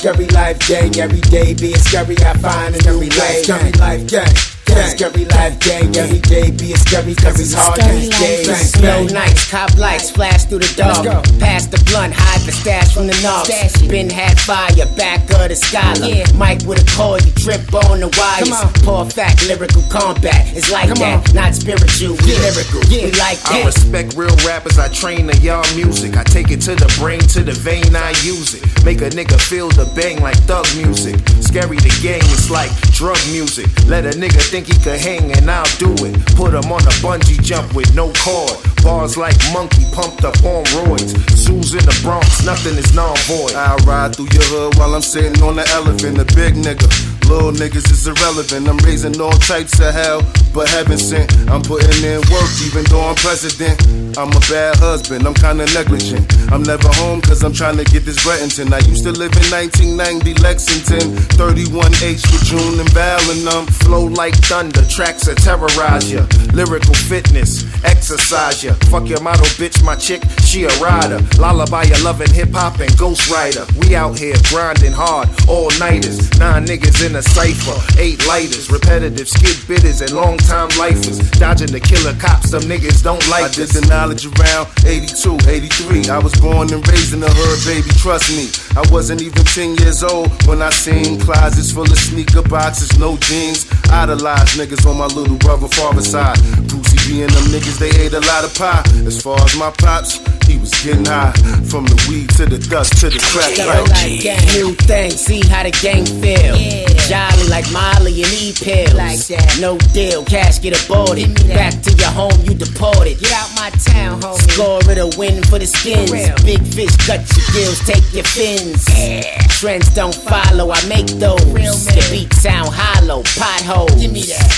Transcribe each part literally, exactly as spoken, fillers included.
Scary life gang, every day being scary, I find a new way. Scary life gang. Scary life gang, every day be a scary cause it's hard these days. Snow nights, cop lights, flash through the dark. Pass the blunt, hide the stash from the knobs. Been had fire, back of the scholar. Yeah. Mike with a call, you trip on the wires. Poor fact, lyrical combat. It's like Come that, on. Not spiritual, we yeah. lyrical. Yeah. We like that. I respect real rappers, I train the y'all music. I take it to the brain, to the vein, I use it. Make a nigga feel the bang like thug music. Scary the game, it's like drug music. Let a nigga think he could hang and I'll do it. Put him on a bungee jump with no cord. Bars like monkey pumped up on roids. Zoos in the Bronx, nothing is non-void. I'll ride through your hood while I'm sitting on the elephant. A big nigga, little niggas is irrelevant. I'm raising all types of hell, but heaven sent. I'm putting in work even though I'm president. I'm a bad husband, I'm kinda negligent. I'm never home cause I'm trying to get this Brettington. I used to live in nineteen ninety Lexington. thirty-one H with June and Val and um flow like thunder, tracks that terrorize ya. Lyrical fitness, exercise ya. Fuck your model bitch, my chick, she a rider. Lullaby ya loving hip hop and Ghost Rider. We out here grinding hard, all nighters. Nine niggas in a cipher, eight lighters. Repetitive skid bitters and long time lifers. Dodging the killer cops, some niggas don't like I did the knowledge around eighty-two, eighty-three. I was born and raised in the hood, baby, trust me. I wasn't even ten years old when I seen closets full of sneaker boxes, no jeans. Idolized niggas on my little brother father's side. Brucey B and them niggas, they ate a lot of pie. As far as my pops, he was getting high. From the weed to the dust to the crack. Like gang, new thing, see how the gang feel. Yeah. Jolly like Molly and E-pills. Like that. No deal, cash get aborted. Back to your home, you deported. Get out my town, homie. Score it a win for the skins. Big fish cut your gills, take your fins. Yeah. Trends don't follow, I make those. The beats sound hollow, potholes. Give me that.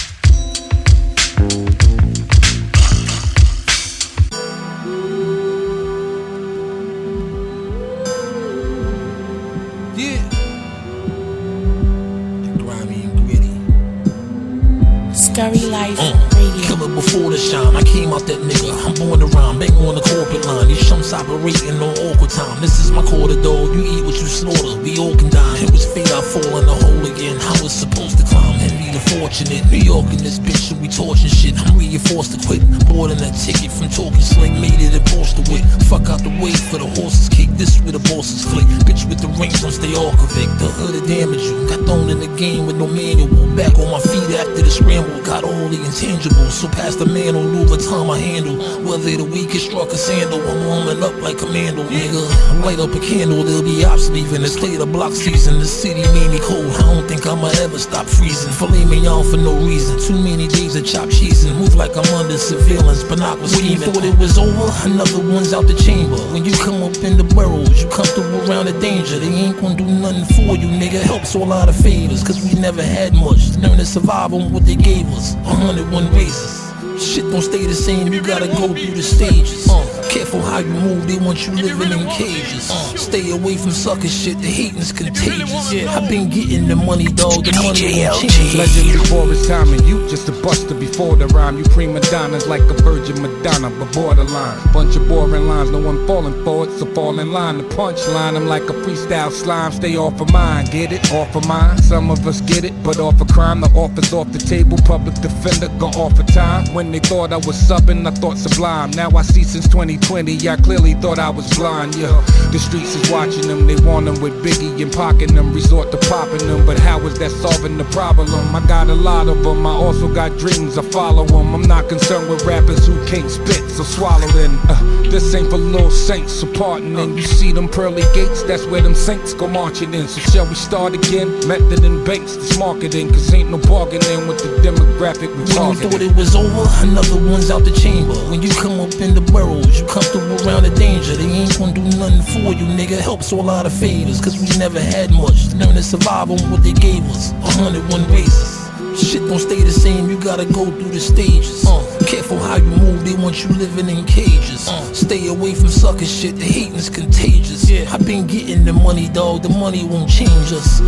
Scary Life uh, Radio. Killer before the shine, I came out that nigga. I'm born to rhyme, bang on the corporate line. These chumps operating on awkward time. This is my quarter, dog. You eat what you slaughter. We all can die. It was fate, I fall in the hole again. I was supposed to climb. Henry the Fortunate. New York in this bitch, we torching shit. I'm reinforced to quit. More than a ticket from talking sling. Made it a Porsche to wit. Fuck out the way for the horses kick. This with the bosses click. Bitch with the rings, I'm stay Arkovic. The hood to damage you. Got thrown in the game with no manual. Back on my feet after the scramble. Got all the intangibles, so past the man on Louis Vuitton I handle. Whether the weakest struck a sandal, I'm warming up like commando, nigga. Light up a candle, there'll be ops leaving. It's late the block season, the city made me cold. I don't think I'ma ever stop freezing. Filet mignon for no reason. Too many days of chopped cheese and move like I'm under surveillance. Binoculars scheming. When you thought it was over, another one's out the chamber. When you come up in the burrows, you comfortable around the danger. They ain't gonna do nothing for you, nigga. Helps all out of favors, cause we never had much. Learn to survive on what they gave us. A hundred one races. Shit don't stay the same, you gotta go through the stages. Uh, careful how you move, they want you living in cages. Uh, stay away from sucker shit, the hating's contagious. Yeah, I've been getting the money, dog, the money won't change. Legend before his time, and you just a buster before the rhyme. You prima donnas like a Virgin Madonna, but borderline. Bunch of boring lines, no one falling for it, so fall in line. The punchline, I'm like a freestyle slime, stay off of mine. Get it? Off of mine. Some of us get it, but off of crime. The office off the table, public defender, go off of time. When they thought I was subbing, I thought sublime. Now I see since twenty twenty, I clearly thought I was blind, yeah. The streets is watching them, they want them with Biggie and pocking them, resort to popping them. But how is that solving the problem? I got a lot of them, I also got dreams, I follow them. I'm not concerned with rappers who can't spit, so swallow them. Uh, this ain't for little saints, so pardon. And you see them pearly gates, that's where them saints go marching in. So shall we start again? Method and banks, this marketing, cause ain't no bargaining with the demographic we targeting. When you thought it was over, another one's out the chamber. When you come up in the burrows, you comfortable around the danger. They ain't gonna do nothing for you, nigga. Helps all out of favors, cause we never had much. Learn to survive on what they gave us. A hundred one races. Shit don't stay the same, you gotta go through the stages. Uh, careful how you move, they want you living in cages. Uh, stay away from sucker shit, the hating's contagious. Yeah, I've been getting the money, dog, the money won't change us.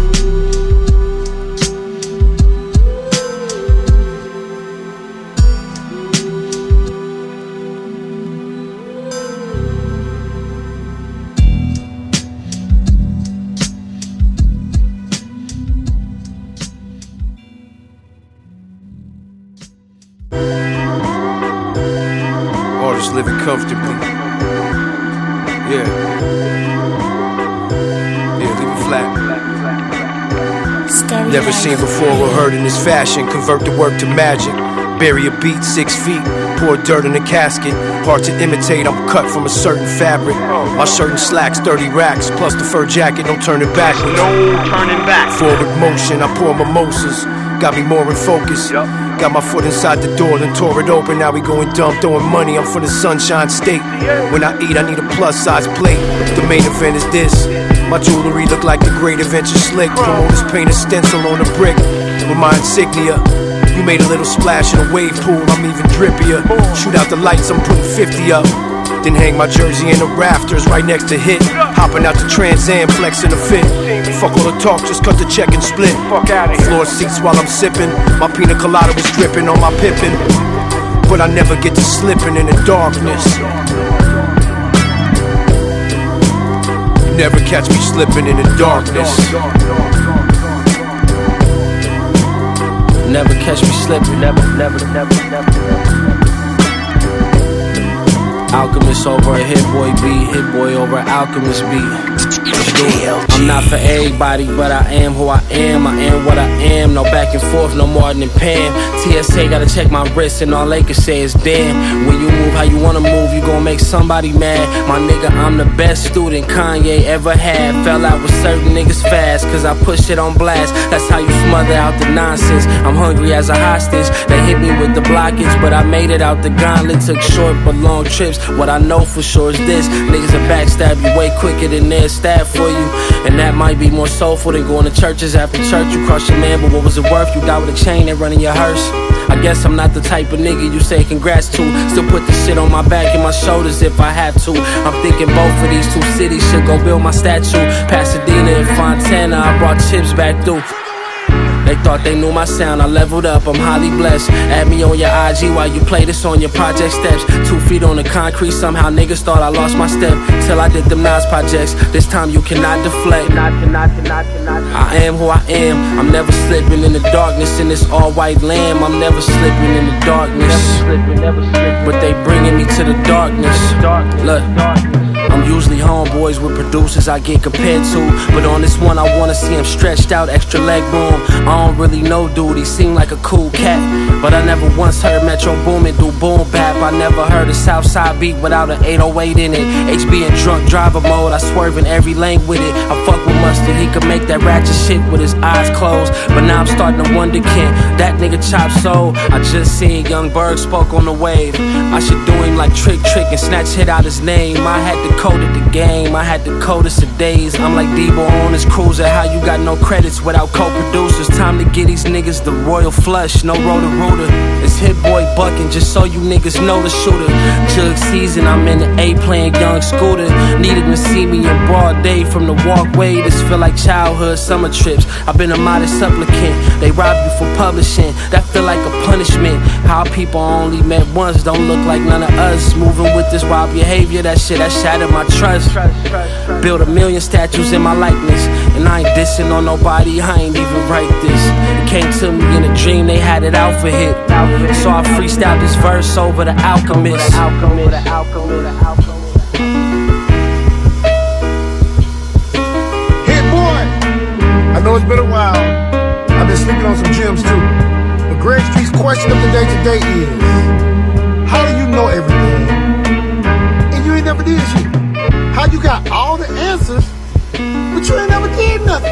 just living comfortably. Yeah. Yeah, leave it flat. Scary Never life. seen before or heard in this fashion. Convert the work to magic. Bury a beat six feet. Pour dirt in a casket. Hard to imitate, I'm cut from a certain fabric. My shirt and slacks, thirty racks. Plus the fur jacket, no turning backwards. No turning back. Forward motion, I pour mimosas. Got me more in focus. Got my foot inside the door, then tore it open. Now we going dumb, throwing money. I'm from the Sunshine State. When I eat, I need a plus size plate. The main event is this. My jewelry look like the Great Adventure Slick. Promoters paint a stencil on a brick with my insignia. You made a little splash in a wave pool, I'm even drippier. Shoot out the lights, I'm putting fifty up. Then hang my jersey in the rafters right next to hit. Hopping out the Trans Am, flexing a fit. Fuck all the talk, just cut the check and split. Floor seats while I'm sipping. My pina colada was dripping on my pippin'. But I never get to slipping in the darkness. You never catch me slipping in the darkness. Never catch me slipping, never, never, never, never, never. Alchemist over a Hit Boy beat, Hit Boy over Alchemist beat. I'm not for everybody, but I am who I am. I am what I am. No back and forth, no more than Pam. T S A gotta check my wrist, and all they can say is damn. When you move how you wanna move, you gon' make somebody mad. My nigga, I'm the best student Kanye ever had. Fell out with certain niggas fast, cause I push it on blast. That's how you smother out the nonsense. I'm hungry as a hostage. They hit me with the blockage, but I made it out the gauntlet. Took short but long trips. What I know for sure is this: niggas will backstab you way quicker than they'll stab for you. And that might be more soulful than going to churches after church. You cross your man, but what was it worth? You die with a chain and running your hearse. I guess I'm not the type of nigga you say congrats to. Still put the shit on my back and my shoulders if I have to. I'm thinking both of these two cities should go build my statue. Pasadena and Fontana, I brought chips back through. They thought they knew my sound, I leveled up, I'm highly blessed. Add me on your I G while you play this on your project steps. Two feet on the concrete, somehow niggas thought I lost my step. Till I did them Nas projects, this time you cannot deflect. I am who I am, I'm never slipping in the darkness. In this all white lamb, I'm never slipping in the darkness. But they bringing me to the darkness. Look, I'm usually homeboys with producers I get compared to, but on this one I wanna see him stretched out, extra leg room. I don't really know dude, he seemed like a cool cat, but I never once heard Metro Boomin do boom bap. I never heard a Southside beat without an eight oh eight in it. H B in drunk driver mode, I swerve in every lane with it. I fuck with Mustard, he could make that ratchet shit with his eyes closed, but now I'm starting to wonder, can that nigga chop soul? I just seen Young Berg spoke on the wave. I should do him like Trick Trick and snatch hit out his name. I had to code it the game, I had to code this for days. I'm like Debo on his cruiser, how you got no credits without co-producers? Time to get these niggas the royal flush, no rotor rooter. It's Hit Boy bucking, just so you niggas know the shooter. Jug season, I'm in the A playing Young Scooter. Needed to see me in broad day from the walkway. This feel like childhood summer trips. I've been a modest supplicant, they rob you for publishing. That feel like a punishment. How people only met once don't look like none of us. Moving with this wild behavior, that shit, that shattered my trust. Build a million statues in my likeness, and I ain't dissing on nobody, I ain't even write this. It came to me in a dream, they had it out for hit. So I freestyled this verse over the Alchemist. Hit Boy! I know it's been a while, I've been sleeping on some gems too. But Greg Street's question of the day today is, how do you know everything and you ain't never did shit? How you got all the answers, but you ain't never did nothing?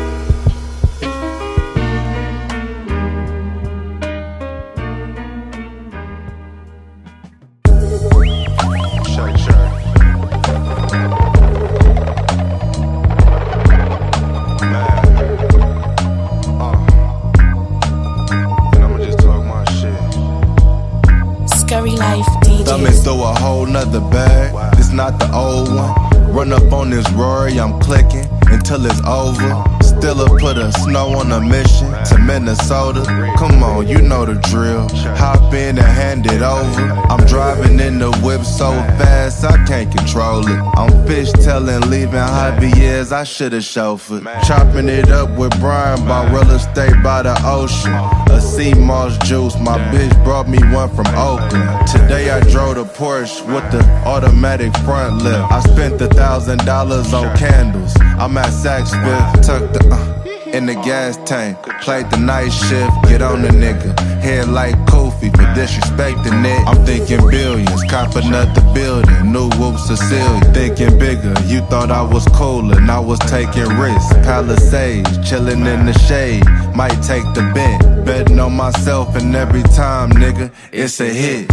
Thumbing through a whole nother bag. This not the old one. Run up on this Rory, I'm clicking until it's over. Stilla put a snow on a mission to Minnesota. Come on, you know the drill. Hop in and hand it over. I'm driving in the whip so fast I can't control it. I'm fishtailing, leaving Javier's, I should've chauffeured. Chopping it up with Brian, bought real estate by the ocean. A sea moss juice, my bitch brought me one from Oakland. Today I drove the Porsche with the automatic front lift. I spent a thousand dollars on candles. I'm at Saks Fifth, tucked the uh, in the gas tank. Played the night shift, get on the nigga. Head like Kofi for disrespecting it. I'm thinking billions, copping up the building. New whoops Cecilia, thinking bigger. You thought I was cool and I was taking risks. Palisades, chilling in the shade. Might take the bent. Betting on myself and every time, nigga, it's a hit.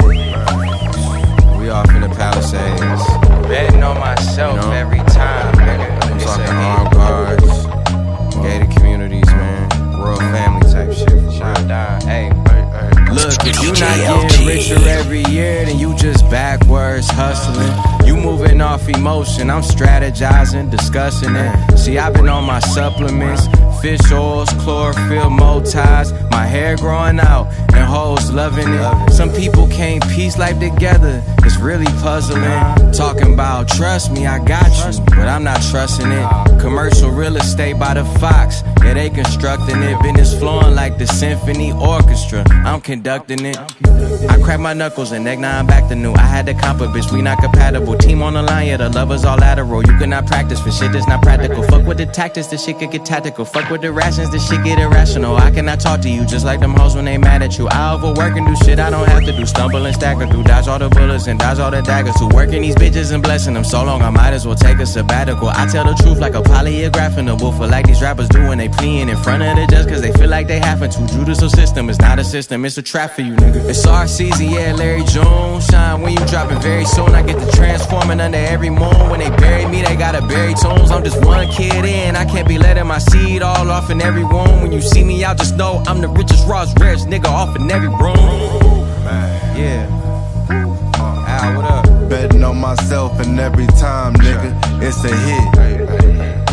We off in the Palisades. Betting on myself, you know? Every time, nigga. I'm talking armed guards, gated communities, man. Royal family type shit. Shine down, hey. Look, if you not getting richer every year, then you just backwards hustling. You moving off emotion, I'm strategizing, discussing it. See, I've been on my supplements, fish oils, chlorophyll, motives. My hair growing out, and hoes loving it. Some people can't piece life together, it's really puzzling. Talking about, trust me, I got you, but I'm not trusting it. Commercial real estate by the Fox, yeah, they constructing it. Business flowing like the symphony orchestra, I'm conducting it. I crack my knuckles and neck, now I'm back to new. I had to comp a bitch, we not compatible. Team on the line, yeah, the lovers all lateral. You cannot practice for shit that's not practical. Fuck with the tactics, this shit could get tactical. Fuck with the rations, this shit get irrational. I cannot talk to you just like them hoes when they mad at you. I overwork and do shit I don't have to do. Stumble and stagger through, dodge all the bullets and dodge all the daggers. Who working these bitches and blessing them so long I might as well take a sabbatical. I tell the truth like a polygraph in the woofer, like these rappers do when they pleading in front of the judge cause they feel like they having to. Judicial system is not a system, it's a trap for you, nigga. It's our season, yeah, Larry June. Shine when you dropping very soon. I get to transforming under every moon. When they bury me, they gotta bury tunes. I'm just one kid in, I can't be letting my seed all off in every room. When you see me out, just know I'm the richest, rawest, rarest nigga off in every room. Man, yeah. Uh, Al, what up? Betting on myself and every time, nigga, it's a hit.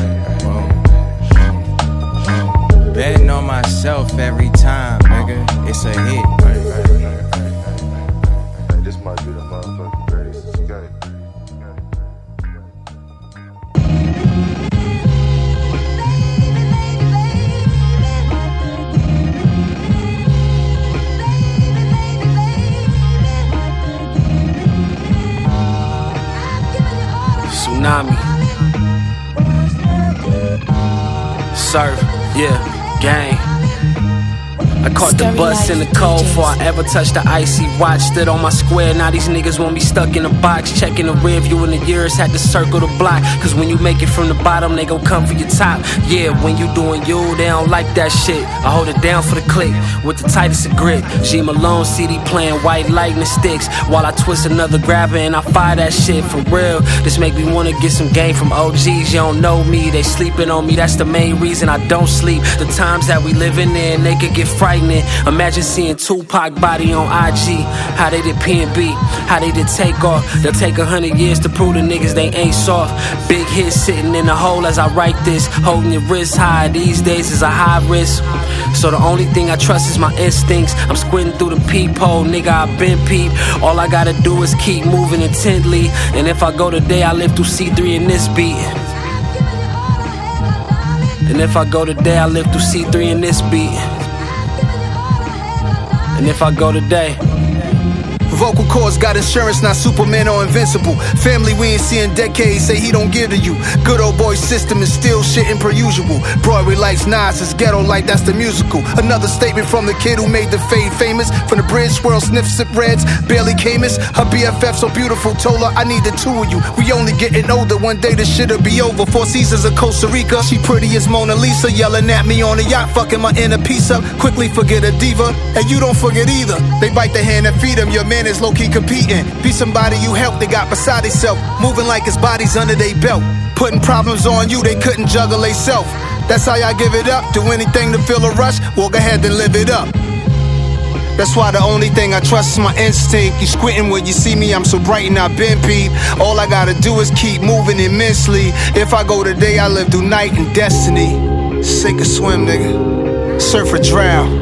Betting on myself every time, nigga, it's a hit. This might be the motherfucking greatest escape. Tsunami. Surf, yeah, gang. I caught the bus in the cold before I ever touched the icy watch. Stood on my square, now these niggas won't be stuck in a box. Checking the rear view in the years, had to circle the block. Cause when you make it from the bottom, they gon' come for your top. Yeah, when you doing you, they don't like that shit. I hold it down for the click, with the tightest of grip. G Malone C D playing white lightning sticks, while I twist another grabber and I fire that shit for real. This make me wanna get some game from O Gs. You don't know me, they sleeping on me, that's the main reason I don't sleep. The times that we living in, they could get frightening. Imagine seeing Tupac body on I G. How they did P and B, how they did Takeoff. They'll take a hundred years to prove the niggas they ain't soft. Big hit sitting in the hole as I write this. Holding your wrist high these days is a high risk. So the only thing I trust is my instincts. I'm squinting through the peephole, nigga, I been peep. All I gotta do is keep moving intently. And if I go today, I live through C three in this beat. And if I go today, I live through C three in this beat. And if I go today, vocal cords got insurance, not Superman or invincible. Family we ain't seen decades, say he don't give to you. Good old boy system is still shitting per usual. Broadway lights, Nas is ghetto like that's the musical. Another statement from the kid who made the fade famous. From the bridge, swirl, sniff, sip reds, barely Camus. Her B F F so beautiful, told her I need the two of you. We only getting older, one day this shit'll be over. Four Seasons of Costa Rica, she pretty as Mona Lisa. Yelling at me on a yacht, fucking my inner piece up. Quickly forget a diva, and you don't forget either. They bite the hand and feed them, your man is low-key competing. Be somebody you help, they got beside themselves. Moving like his body's under their belt. Putting problems on you, they couldn't juggle they self. That's how y'all give it up. Do anything to feel a rush, walk ahead and live it up. That's why the only thing I trust is my instinct. You squinting when you see me, I'm so bright and I've been peep. All I gotta do is keep moving immensely. If I go today, I live through night and destiny. Sink or swim, nigga. Surf or drown.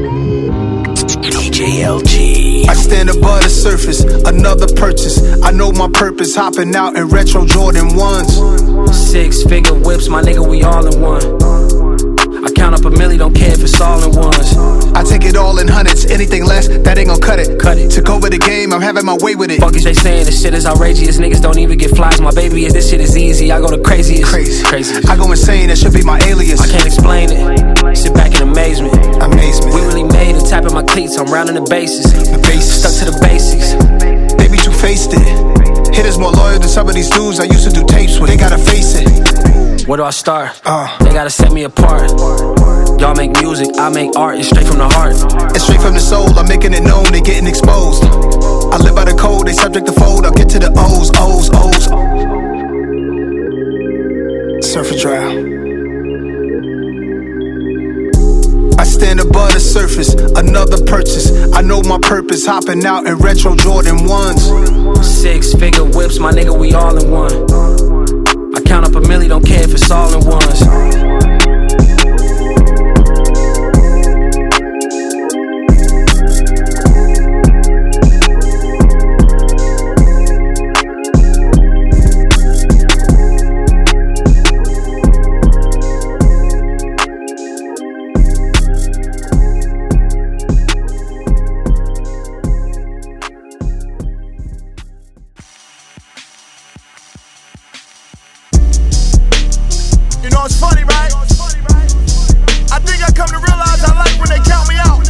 D J L G. I stand above the surface, another purchase. I know my purpose, hopping out in retro Jordan ones. Six figure whips, my nigga, we all in one. I count count up a milli, don't care if it's all in ones. I take it all in hundreds, anything less, that ain't gon' cut it. Cut it. Took over the game, I'm having my way with it. Fuck is they saying this shit is outrageous, niggas don't even get flies. My baby, if this shit is easy, I go the craziest. Crazy. Craziest. I go insane, that should be my alias. I can't explain it, sit back in amazement. Amazement. We really made it, tapping my cleats, I'm rounding the bases. The bases. Stuck to the basics. They be two-faced it. Hitters more loyal than some of these dudes I used to do tapes with. They gotta face it. Where do I start? Uh. They gotta set me apart. Y'all make music, I make art, it's straight from the heart. It's straight from the soul, I'm making it known, they getting exposed. I live by the code, they subject to fold, I'll get to the O's, O's, O's. Surf and drown. I stand above the surface, another purchase. I know my purpose, hopping out in retro Jordan ones. Six figure whips, my nigga, we all in one. I count up a milli, don't care if it's all in ones. You know it's funny, right? I think I come to realize I like when they count me out.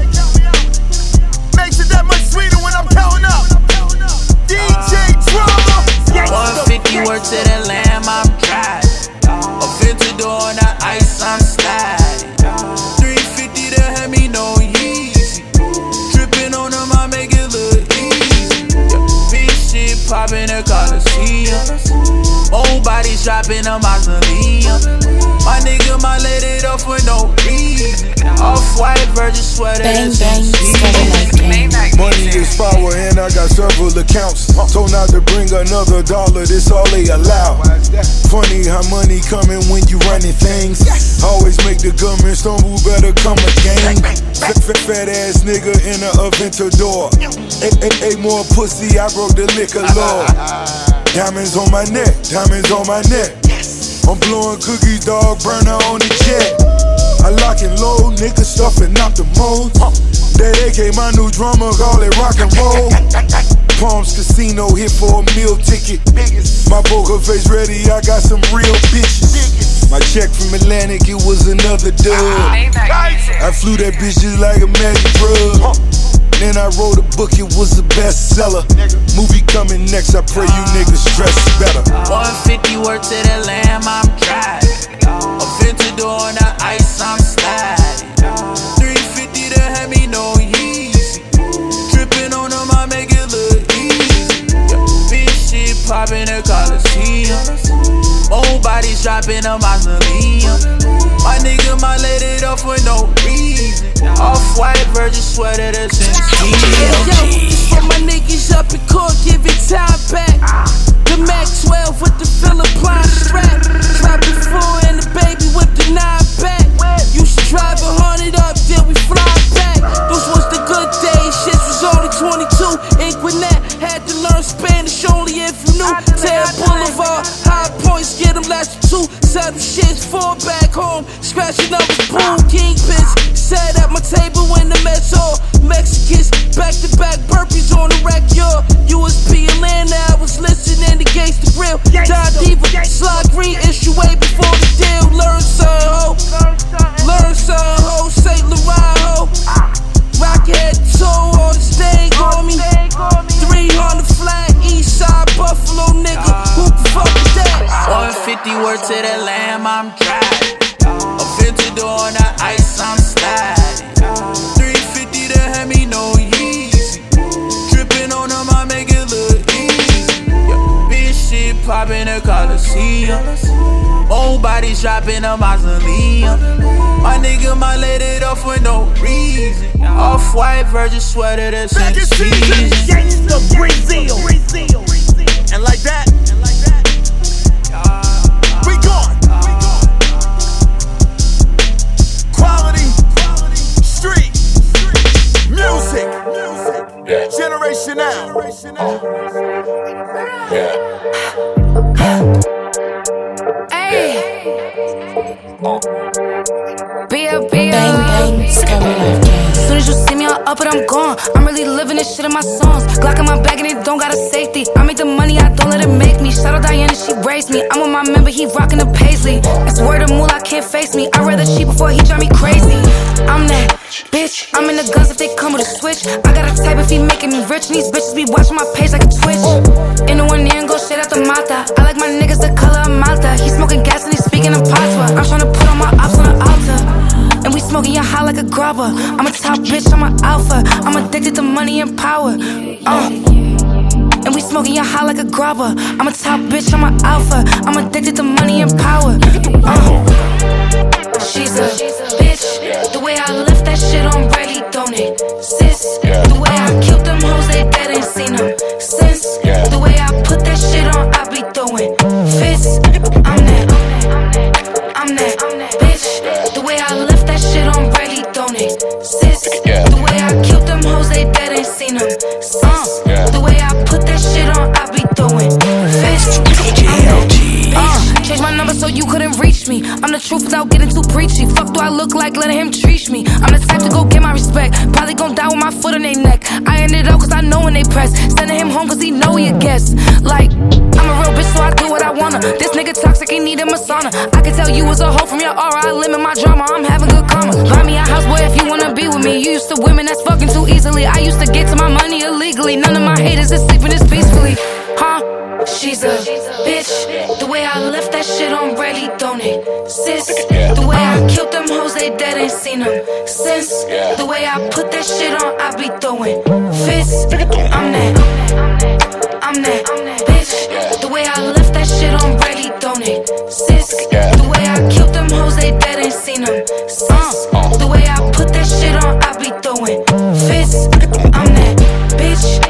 Makes it that much sweeter when I'm counting up. D J Drama. one fifty words to the lamb, I'm dry. A Ventador on the ice, I'm sliding. three fifty to have me no easy. Tripping on them, I make it look easy. Big shit popping the Coliseum. Old bodies dropping a mausoleum. My nigga might let it off for no reason. Off-white virgin sweater. Bang, bang, bang, bang. Money is power and I got several accounts. Told not to bring another dollar, this all they allow. Funny how money coming when you running things. Always make the government stumble, better come again. Fat, fat, fat ass nigga in a Aventador. Ate more pussy, I broke the liquor law. Diamonds on my neck, diamonds on my neck. I'm blowing cookies, dog, burner on the jet. I lock and load, niggas stuffing out the mold. That A K, my new drummer, call it rock and roll. Palms Casino, hit for a meal ticket. My poker face ready, I got some real bitches. My check from Atlantic, it was another dub. I flew that bitch just like a magic drug. Then I wrote a book, it was a bestseller. Movie coming next, I pray you niggas dress better. one fifty word to the lamb, I'm driving. A Ventador on the ice, I'm sliding. three fifty to have me no easy. Tripping on them, I make it look easy. Big shit popping the Coliseum. Old bodies dropping a mausoleum. My nigga might let it off for no reason. Off-white virgin sweater that's in For my niggas up in court, give it time back. The Mac twelve with the Philippine strap. Drop the four and the baby with the nine back. You should drive a hundred up, then we fly back. Those was the good days, shit was only twenty-two. In Gwinnett, had to learn Spanish only if you knew. Ted Boulevard, high points, get them last two. Settle shits, fall back home, scratching up his pool. Kingpins, sat at my table in the mess hall. Mexicans, back to back burpees on the rack, yo. U S P Atlanta, I was listening to Gangsta Grill. John Diva, Slide Green, issue way before the deal. Learn something, ho. Learn something, ho. Saint Laurent, ho. Rockhead toe on the stage on me. three hundred flat, east side Buffalo nigga. Who the fuck is that? one fifty word to the lamb, I'm driving. A Ventador on the ice, I'm sliding. three fifty to have me no easy. Tripping on them, I make it look easy. Big shit popping the Coliseum. Old bodies dropping a mausoleum. My nigga might let it off for no reason. Off-white virgin sweater that's in season. Gangsta Brazil. And like that, we gone. Quality, street, music, generation now. Hey, B yeah, be Bang, bang, Scary Life Gang. Soon as you see me, I'm up and I'm gone. I'm really living this shit in my songs. Glock in my bag and it don't got a safety. I make the money, I don't let it make me. Shout out Diana, she raised me. I'm with my member, he rockin' the Paisley. That's word of moolah, can't face me. I'd rather cheat before he drive me crazy. I'm that bitch, I'm in the guns if they come with a switch. I got a type if he making me rich. And these bitches be watching my page like a Twitch. In the one ear and go straight out the mata. I like my niggas the color of Malta. He smoking gas and he speaking in patois. I'm tryna put on my ops on the altar. And we smoking your high like a grubber. I'm a top bitch, I'm an alpha. I'm addicted to money and power. Uh. And we smoking your high like a grubber. I'm a top bitch, I'm an alpha. I'm addicted to money and power. Uh. She's a bitch. The way I left that shit on ready, don't it? Sis. The way I killed them hoes, they dead, ain't seen them since. The way I put that shit on, I be throwing fists. I'm that, I'm that, I'm that bitch. The way I left that shit on ready, don't it? Sis. The way I killed them hoes, they dead, ain't seen them since. The way I put that shit on, I be throwing fists. Uh, change my number so you couldn't reach me. I'm the truth without getting too preachy. Fuck do I look like letting him treat me? I'm the type to go get my respect. Probably gon' die with my foot on their neck. I ended up cause I know when they press. Sending him home cause he know he a guest. Like, I'm a real bitch so I do what I wanna. This nigga toxic, he need him a sauna. I can tell you was a hoe from your aura. I limit my drama, I'm having good karma. Buy me a house, boy, if you wanna be with me. You used to women that's fucking too easily. I used to get to my money illegally. None of my haters is sleeping this peacefully. Huh? She's a bitch. The way I left that shit on ready, don't it? Sis. The way I killed them hoes, they dead, ain't seen them since. The way I put that shit on, I be throwing fists. I'm that, I'm that bitch. The way I left that shit on ready, don't it? Sis. The way I killed them hoes, they dead, ain't seen them since. The way I put that shit on, I be throwing fists. I'm that bitch.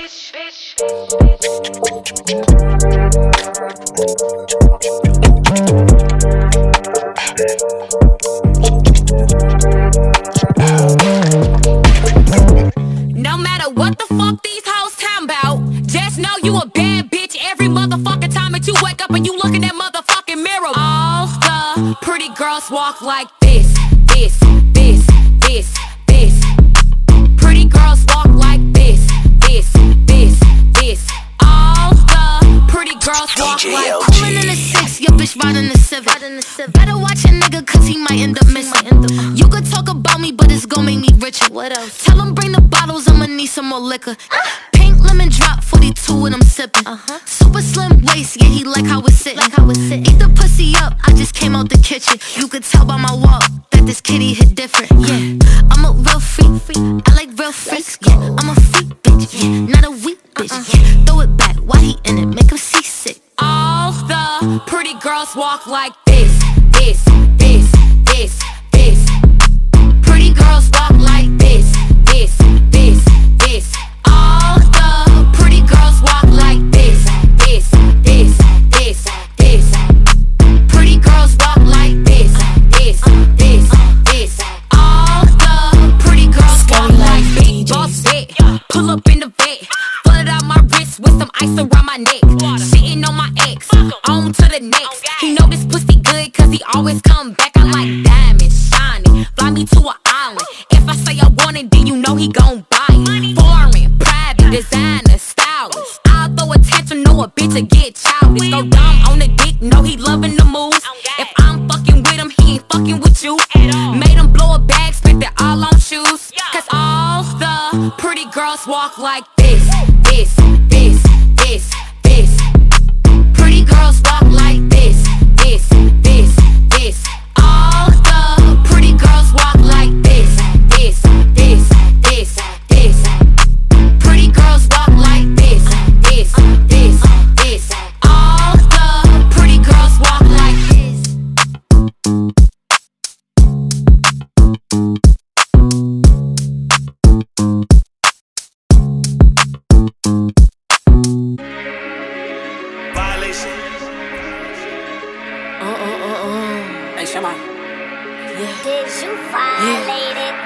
No matter what the fuck these hoes talking about, just know you a bad bitch every motherfucking time that you wake up and you look in that motherfucking mirror. All the pretty girls walk like this, this, this, this, this. Pretty girls walk like this, this, this, this. All the pretty girls walk like Pulling in the six, your bitch riding the Civic. Better watch a nigga cause he might end up missing. You could talk about me but it's gon' make me richer. What else? Tell him bring the bottles, I'ma need some more liquor. Pink lemon drop, forty-two and I'm sipping. Uh-huh. Super slim waist, yeah he like how it's sitting. Like how it's sitting. Eat the pussy up, I just came out the kitchen. You could tell by my walk that this kitty hit different. Yeah, I'm a real freak, I like real freaks. Yeah, I'm a freak bitch, yeah, not a weak bitch. Yeah, throw it back, why he in it, make him seasick. all the pretty girls walk like this, this, this, this, this. Pretty girls walk like this, this, this, this. All the pretty girls walk like this, this, this, this, this. Pretty girls walk like this, this, this, this. All the pretty girls walk like big boss big. Pull up in the vet, flooded out my wrist with some ice around my neck. Shitting on my ex, on to the next. He know this pussy good cause he always come back. I like diamonds, shiny, fly me to an island. If I say I want it, then you know he gon' buy it. Foreign, private, designer, stylish. I'll throw attention, know a bitch to get childish. Go dumb on the dick, know he loving the moves. If I'm fucking with him, he ain't fucking with you. Made him blow a bag, spent it all on shoes. Cause all the pretty girls walk like this, this, this, this, this. Pretty girls walk like this, this, this, this. All the pretty girls walk like this, this, this, this, this. Pretty girls walk like this, this, this, this. All the pretty girls walk like this. Violation. Uh, uh, uh, uh. Hey, Shama. Yeah. Did you violate it?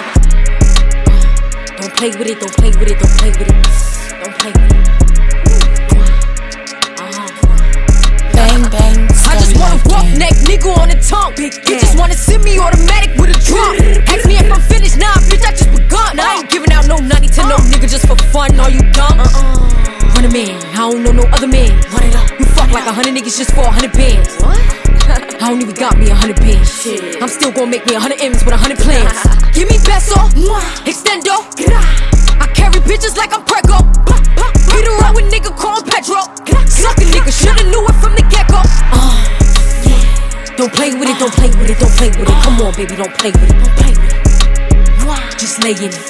Don't play with it, don't play with it, don't play with it. Don't play with it. Uh-huh. Bang, bang. I just just want a rough neck nigga on the tongue. You just wanna send me automatic with a drum. Ask me if I'm finished, nah, bitch, I just begun. I ain't giving out no nutty to no nigga just for fun. Are you dumb? Uh-uh. Run a man, I don't know no other man. Run it up. You fuck like a hundred niggas just for a hundred bands. What? I don't even got me a hundred bands. Shit. I'm still gonna make me a hundred M's with a hundred plans. Give me peso, extendo. I carry bitches like I'm Prego. Beat her up with nigga called Petro. Suck a nigga, shoulda knew it from the get-go. Uh, yeah. Don't play with it, don't play with it, don't play with it. Come on, baby, don't play with it, don't play with it. Just lay in it.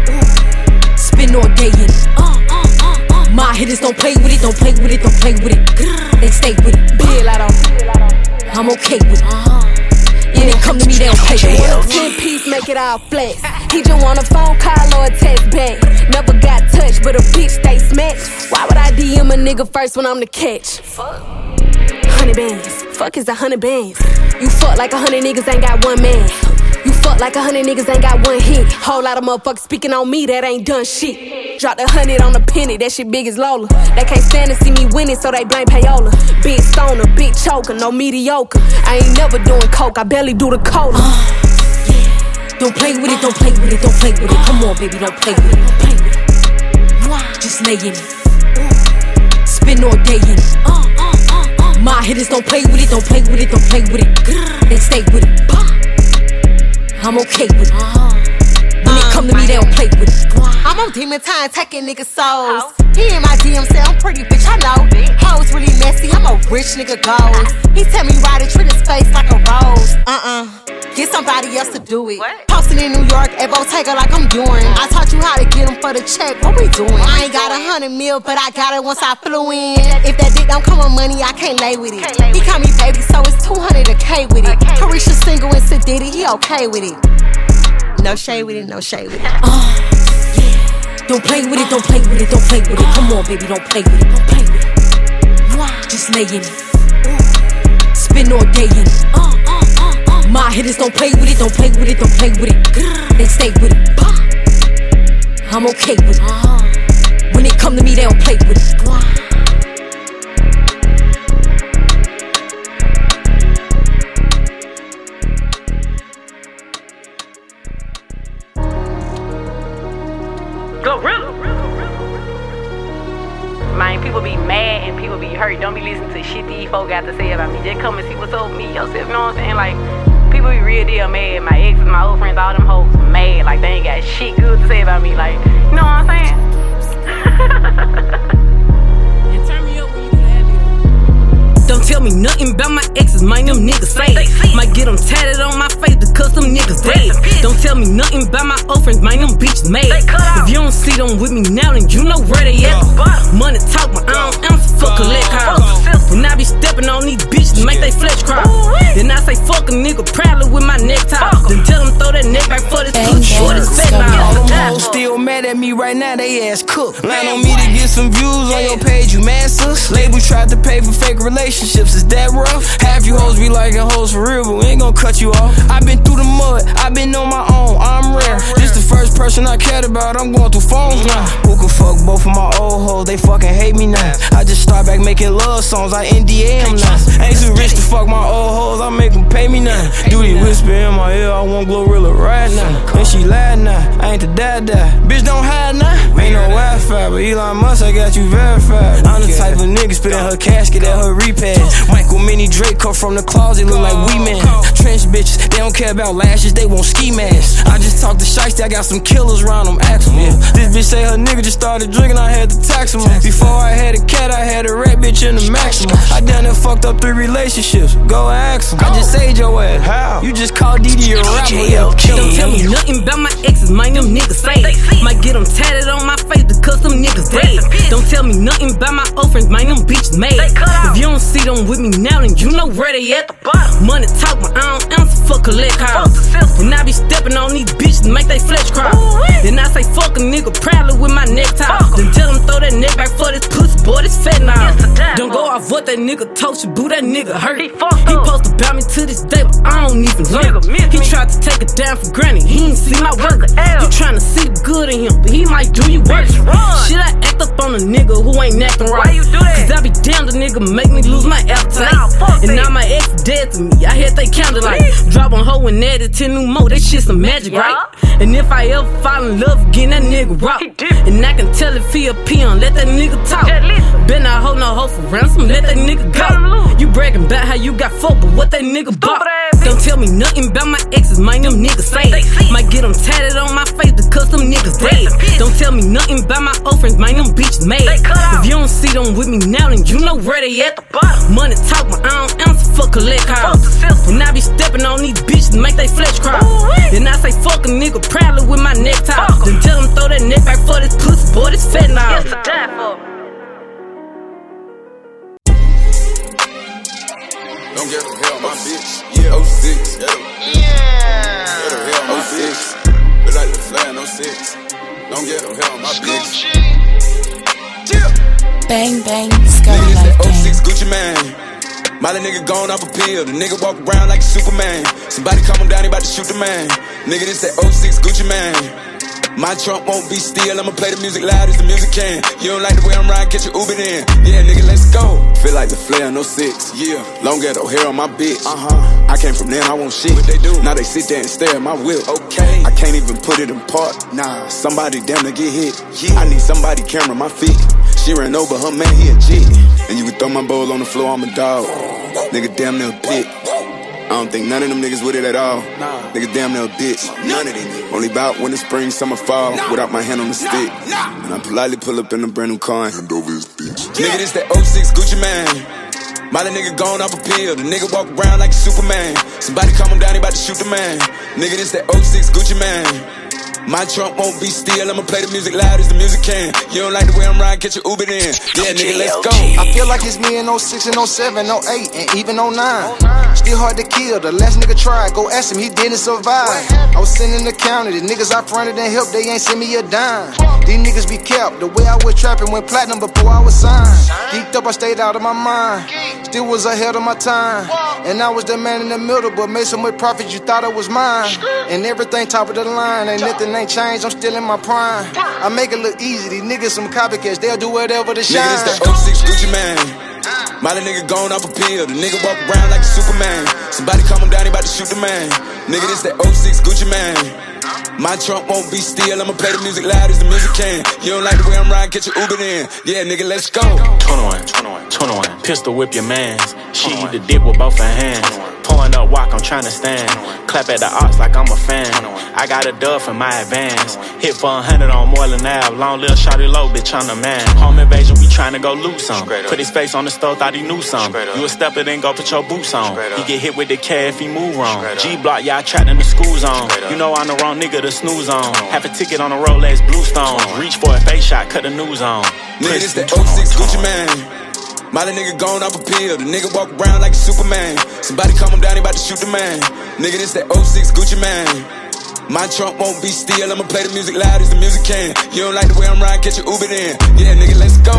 Spin all day in it. My hitters don't play with it, don't play with it, don't play with it. They stay with it. Bill, I don't. I'm okay with it. Yeah, they come to me, they don't pay with it. Ten piece, make it all flex. He just want a phone call or a text back. Never got touched, but a bitch stay smacked. Why would I D M a nigga first when I'm the catch? Fuck. Hundred bands. Fuck is a hundred bands. You fuck like a hundred niggas ain't got one man. You fuck like a hundred niggas ain't got one hit. Whole lot of motherfuckers speaking on me that ain't done shit. Dropped a hundred on a penny, that shit big as Lola. They can't stand to see me winning, so they blame payola. Big stoner, big choker, no mediocre. I ain't never doing coke, I barely do the cola. Uh, yeah. Don't play with it, don't play with it, don't play with it. Come on, baby, don't play with it, don't play with it. Just lay in it. Spin all day in it. My hitters don't play with it, don't play with it, don't play with it. They stay with it. I'm okay with it. When it come to me, they don't play with it. I'm on demon time, taking niggas' souls. He in my D M say I'm pretty, bitch, I know. Hoes really messy, I'm a rich nigga gold. He tell me ride it, treat his face like a rose. Uh-uh, get somebody else to do it. Posting in New York at Bottega like I'm doing. I taught you how to get him for the check, what we doing? I ain't got a hundred mil, but I got it once I flew in. If that dick don't come with money, I can't lay with it. He call me baby, so it's two hundred a K with it. Carisha single and Sid Diddy, he okay with it. No shade with it, no shade with it. Uh, yeah. Don't play with it, don't play with it, don't play with it. Come on, baby, don't play with it, don't play with it. Just lay in it. Spin all day in it. My hitters don't play with it, don't play with it, don't play with it. They stay with it. I'm okay with it. When it come to me, they don't play with it. Man, people be mad and people be hurt. Don't be listening to shit these folk got to say about me. Just come and see what's up with me yourself, you know what I'm saying? Like, people be real deal mad. My exes, my old friends, all them hoes mad. Like, they ain't got shit good to say about me. Like, you know what I'm saying? Don't tell me nothing about my exes, mind them niggas say. Might get them tatted on my face because them niggas dead. Don't tell me nothing about my old friends, mind them bitches mad. If you don't see them with me now, then you know where they at. Money talk, but I don't answer for collect calls. When I be stepping on these bitches, make they flesh cry. Then I say fuck a nigga proudly with my necktie. Then tell them throw that neck back for this too short as fat now. All them hoes still mad at me right now, they ass cooked. Line on me to get some views on your page, you mad sus? Label tried to pay for fake relationships, is that rough? Half you hoes be liking hoes for real, but we ain't gon' cut you off. I been through the mud, I been on my own, I'm rare. This the first person I cared about, I'm going through phones now. Who can fuck both of my old hoes, they fucking hate me now. I just start back making love songs, I N D A them now. Ain't too rich to fuck my old hoes, I make them pay me now. Duty whisper in my ear, I want Glorilla right now. And she lied now, I ain't the dad dad. Bitch don't hide now, ain't no Wi-Fi, but Elon Musk, I got you verified. I'm the type of nigga spitting her casket at her repast. Michael Mini Drake come from the closet, look like we man. Trench bitches, they don't care about lashes, they want ski masks. I just talked to Shiesty, I got some killers round them, ask them. Yeah. This bitch say her nigga just started drinking, I had to tax him. Before I had a cat, I had a rat bitch in the maximum. I done that fucked up three relationships, go ask him. I just saved your ass, how? You just called Didi a rapper, Don't tell me nothing about my exes, mind them niggas say. Might get them tatted on my face because them niggas dead. Don't tell me nothing about my old friends, mind them bitches mad. If you don't see them with me now, then you know where they at. Money talk, but I don't answer for collect calls. When I be stepping on these bitches, bitches, make they flesh cry. Then I say fuck a nigga proudly with my necktie. Then tell him throw that neck back for this pussy, boy, this fat now. Don't go off what that nigga told you, boo, that nigga hurt. He, he supposed to bout me to this day, but I don't even learn. He tried to take it down for granted, he ain't see my work. You tryna see the good in him, but he might do you worse. Shit, I act up on a nigga who ain't acting right. Why you do that? Cause I be damn the nigga make me lose my appetite. Nah, and now my ex dead to me, I heard they counted like drop on hoe and added ten new more, that shit some magic, yeah. Right? And if I ever fall in love again, that nigga rock. And I can tell if he a peon, let that nigga talk. Bet not hold no hoe for ransom, let that nigga go. You bragging about how you got fucked, but what that nigga bought. Don't tell me nothing about my exes, man, them niggas say. Might get them tatted on my face because them niggas dead. Don't tell me nothing about my old friends, man, them bitches made. If you don't see them with me now, then you know where they at. Money talk, but I don't answer for collect calls. And I be stepping on these bitches, make they flesh cry. Then I say fuck a nigga proudly with my necktie. Then tell them throw that neck back for this pussy, boy, this fat now. Yes, to die for. Don't get the hell, my bitch. Yeah, oh six. Yeah. Get the hell, my bitch. But like the flag, no six. Don't get the hell, my bitch. Bang, bang, Scary Life oh six Gucci man. Molly nigga gone off a pill. The nigga walk around like Superman. Somebody calm him down, he about to shoot the man. Nigga, this that oh six Gucci man. My trunk won't be still, I'ma play the music loud as the music can. You don't like the way I'm riding, catch your Uber in. Yeah, nigga, let's go. Feel like the flare, no six. Yeah, long ghetto hair on my bitch. Uh-huh. I came from them, I want shit. What they do? Now they sit there and stare at my whip. Okay. I can't even put it in park. Nah, somebody damn to get hit. Yeah. I need somebody camera my feet. She ran over her man, he a G. And you can throw my bowl on the floor, I'm a dog. Nigga, damn near a pit. I don't think none of them niggas with it at all. Nah. Nigga damn near a bitch. None of them. Only bout when the spring, summer, fall. Nah. Without my hand on the stick. Nah. And I politely pull up in a brand new car and hand over his bitch. Yeah. Nigga, this that oh six Gucci man. Molly nigga gone off a pill. The nigga walk around like Superman. Somebody calm him down, he about to shoot the man. Nigga, this that oh six Gucci man. My trunk won't be still, I'ma play the music loud as the music can. You don't like the way I'm riding, catch your Uber in. Yeah, nigga, let's go. I feel like it's me in oh six and oh seven, oh eight, and even oh nine. Still hard to kill, the last nigga tried. Go ask him, he didn't survive. I was sitting in the county, the niggas I fronted and helped, they ain't send me a dime. These niggas be kept, the way I was trapping went platinum before I was signed. Geeked up, I stayed out of my mind. Still was ahead of my time. And I was the man in the middle, but made so much profit you thought it was mine. And everything top of the line, ain't nothing ain't changed, I'm still in my prime. I make it look easy, these niggas some copycats, they'll do whatever to shine. Nigga, this that oh six Gucci man. Molly nigga gone off a pill, the nigga walk around like a Superman. Somebody calm him down, he about to shoot the man. Nigga, this that oh six Gucci man. My trunk won't be still, I'ma play the music loud as the music can. You don't like the way I'm riding, catch your Uber in. Yeah, nigga, let's go. twenty-one, twenty-one, twenty-one. Pistol whip your mans. She eat the dick with both her hands. Pulling up walk, I'm tryna stand. Clap at the ox like I'm a fan. I got a dub for my advance. Hit for a hundred on Moreland Ave. Long little shawty low, bitch, I'm the man. Home invasion, we tryna go loose on. Put his face on the stove, thought he knew some. You a stepper, then go put your boots on. He get hit with the cat if he move wrong. G-block, yeah, I trapped in the school zone. You know I'm the wrong nigga to snooze on. Have a ticket on the Rolex Bluestone. Reach for a face shot, cut the news on. Nigga, this that oh six Gucci man. Molly nigga gone off a pill, the nigga walk around like a Superman. Somebody calm him down, he about to shoot the man. Nigga, this that oh six Gucci man. My trunk won't be still, I'ma play the music loud as the music can. You don't like the way I'm riding, catch your Uber in. Yeah, nigga, let's go.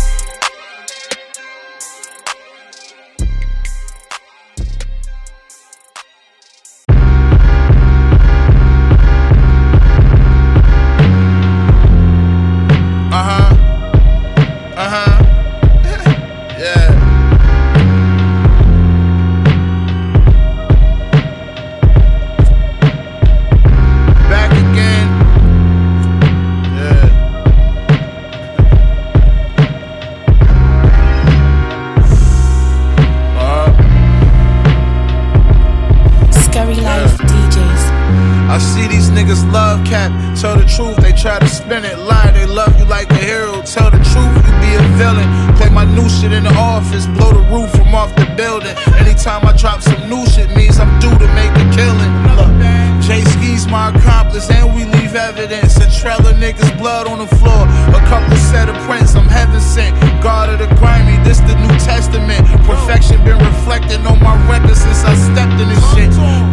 Tell the truth, they try to spin it. Lie, they love you like a hero. Tell the truth, you be a villain. Play my new shit in the office, blow the roof from off the building. Anytime I drop some new shit means I'm due to make a killing. Look, Jay Ski's my accomplice and we leave evidence. A trail of niggas blood on the floor. A couple set of prints, I'm heaven sent. God of the grimy, this the New Testament. Perfection been reflected on my record since I stepped in this shit. Bunch of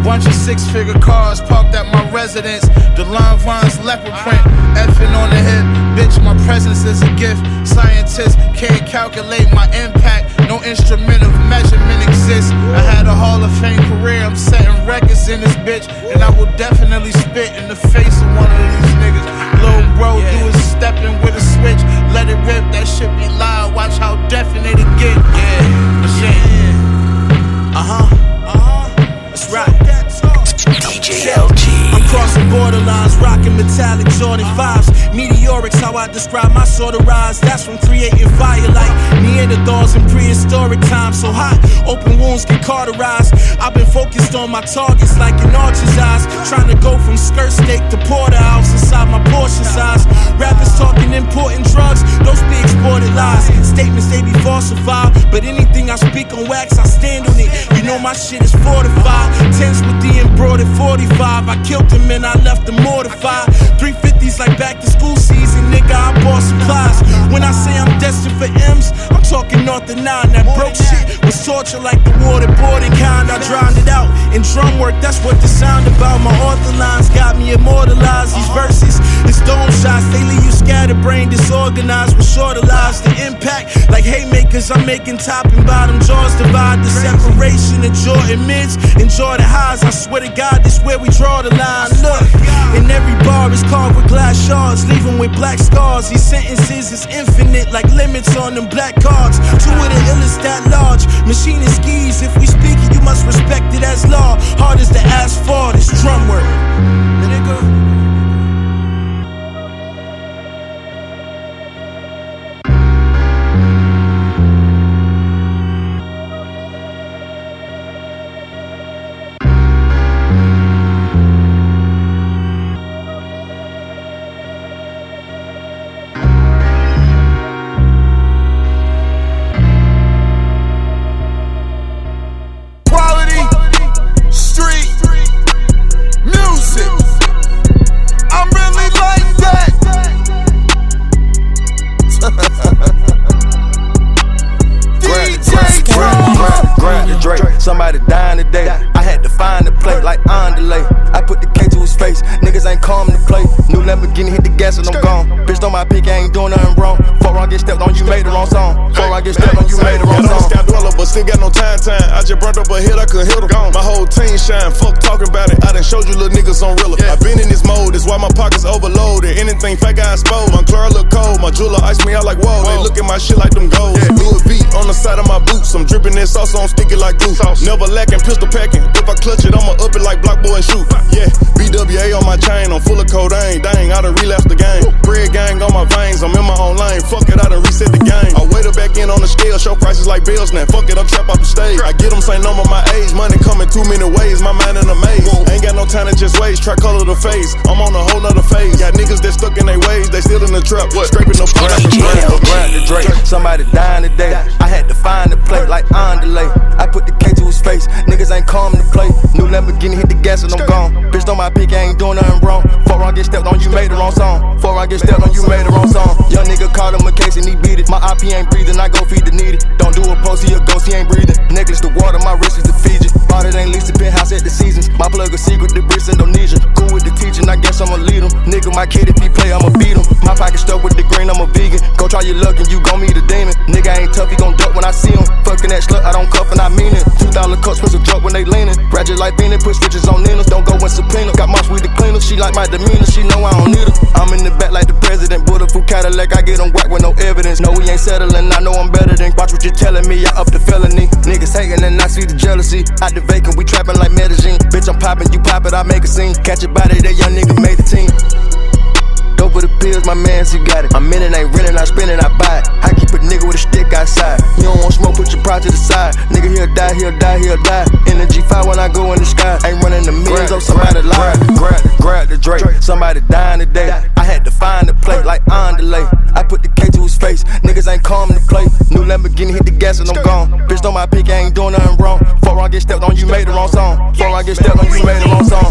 Six-figure cars parked at my residence. DeLon Vaughn's leopard print, effing on the hip. Bitch, my presence is a gift. Scientists can't calculate my impact. No instrument of measurement exists. I had a Hall of Fame career. I'm setting records in this bitch, and I will definitely spit in the face of one of these niggas. Lil' bro, yeah. Do is stepping with a switch. Let it rip, that shit be loud. Watch how definite it get. Yeah, yeah. Uh-huh, uh-huh. That's right. D J L G. I'm crossing borderlines, rocking metallic Jordan fives. Meteoric's how I describe my sort of rise. That's from creating fire like Neanderthals in prehistoric times. So hot, open wounds get cauterized. I've been focused on my targets like an archer's eyes. Trying to go from skirt steak to porterhouse inside my portion size. Rappers talking important drugs, those be exported lies. Statements they be falsified, but anything I speak on wax, I stand on it. You know my shit is fortified. Tense with the embroidered forty-five. I killed him and I left him mortified. three fifties like back to school season, nigga, I bought supplies. When I say I'm destined for M's, I'm talking north of nine. That broke shit was torture like the waterboarding kind. I drowned it out in drum work, that's what the sound about. My author lines got me immortalized. These verses, it's dome shots, they leave you scatterbrained, disorganized with shorter lives. The impact, like haymakers, I'm making top and bottom jaws divide. The separation of Jordan mids and Jordan highs. I swear to God, this where we draw the line. Look, and every bar is carved with glass shards, leaving with black scars. These sentences is infinite, like limits on them black cards. Two of the illest that large, machine and skis. If we speak it, you must respect it as law. Hard as the asphalt, it's drum work. Nigga. Somebody dying today. I had to find the plate like Andale. I put the K to his face. Niggas ain't calm to play. New Lamborghini hit the gas and I'm gone. Bitch, on my pick, I ain't doing nothing wrong. Before I get stepped on, you made the wrong song. Before I get stepped on, you made the wrong song. Got dweller, but still got no time time. I just burnt up a hit, I could hit em. My whole team shine. Fuck talking about it. I done showed you little niggas on Rilla. I been in this mode, that's why my pockets overloaded. Anything fake, I expose. My Clara look cold. My jeweler ice me out like whoa. They look at my shit like them gold. Louis V on the side of my boots. I'm dripping that sauce on sticky like glue. Never lacking, pistol packing. If I clutch it, I'ma up it like Block Boy and shoot. Yeah, B W A on my chain. I'm full of codeine. Dang, I done relapsed the game. Bread gang on my veins. I'm in my own lane. Fuck it, I done reset the game. I wait her back in on the scale. Show prices like bills now. Fuck it, I'm trapped off the stage. I get them same number my age. Money coming too many ways. My mind in a maze. Ain't got no time to just waste. Try color the face. I'm on a whole nother phase. Got niggas that stuck in their ways. They still in the trap. What? Scraping the front. Grind the Drake. Somebody dying today. I had to find the plate like Andale. I put the K to his face. Niggas ain't calm to play. New Lamborghini hit the gas and I'm gone. Bitch, on my pick, I ain't doing nothing wrong. Before I get stepped on, you made the wrong song. Before I get stepped on, you made the wrong song. Young nigga caught him a case and he beat it. My I P ain't breathing, I go feed the needy. Don't do a post, he a ghost, he ain't breathing. Necklace the water, my wrist is the Fiji. Bought it ain't least the penthouse at the seasons. My plug a secret, the bricks Indonesia. Cool with the teaching, I guess I'ma lead him. Nigga, my kid, if he play, I'ma beat him. My pocket stuck with the green, I'm a vegan. Go try your luck and you gon' meet a demon. Nigga ain't tough, he gon' duck when I see him. Fucking that slut, I don't cuff and I mean it. Two dollar cups, put some truck when they leaning. Ratchet like Beanie, put switches on Ninas. Don't go in subpoena. Got my sweet the cleaner. She like my demeanor, she know I don't need her. I'm in the back like the president. Bulletproof Cadillac, I get on whack with no evidence. No, we ain't settling, I know I'm better than. Watch what you're telling me, I up the felony. Niggas hating and I see the jealousy. Out the vacant, we trapping like Medellin. Bitch, I'm popping, you pop it, I make a scene. Catch a body, that young nigga made the team. Dope for the pills, my mans, he got it. I'm in it, ain't renting, I spend it, I buy it. I keep a nigga with a stick outside. You don't want smoke, put your pride to the side. Nigga, he'll die, he'll die, he'll die. In the G five when I go in the sky. Ain't running the millions on somebody lie. Grab, grab the Drake, somebody dying today. I had to find the plate like Andale. I put the K to his face, niggas ain't calm to play. New Lamborghini hit the gas and I'm gone. Bitch, on my pick, I ain't doing nothing wrong. Before I get stepped on, you made the wrong song. Before I get stepped on, you made the wrong song.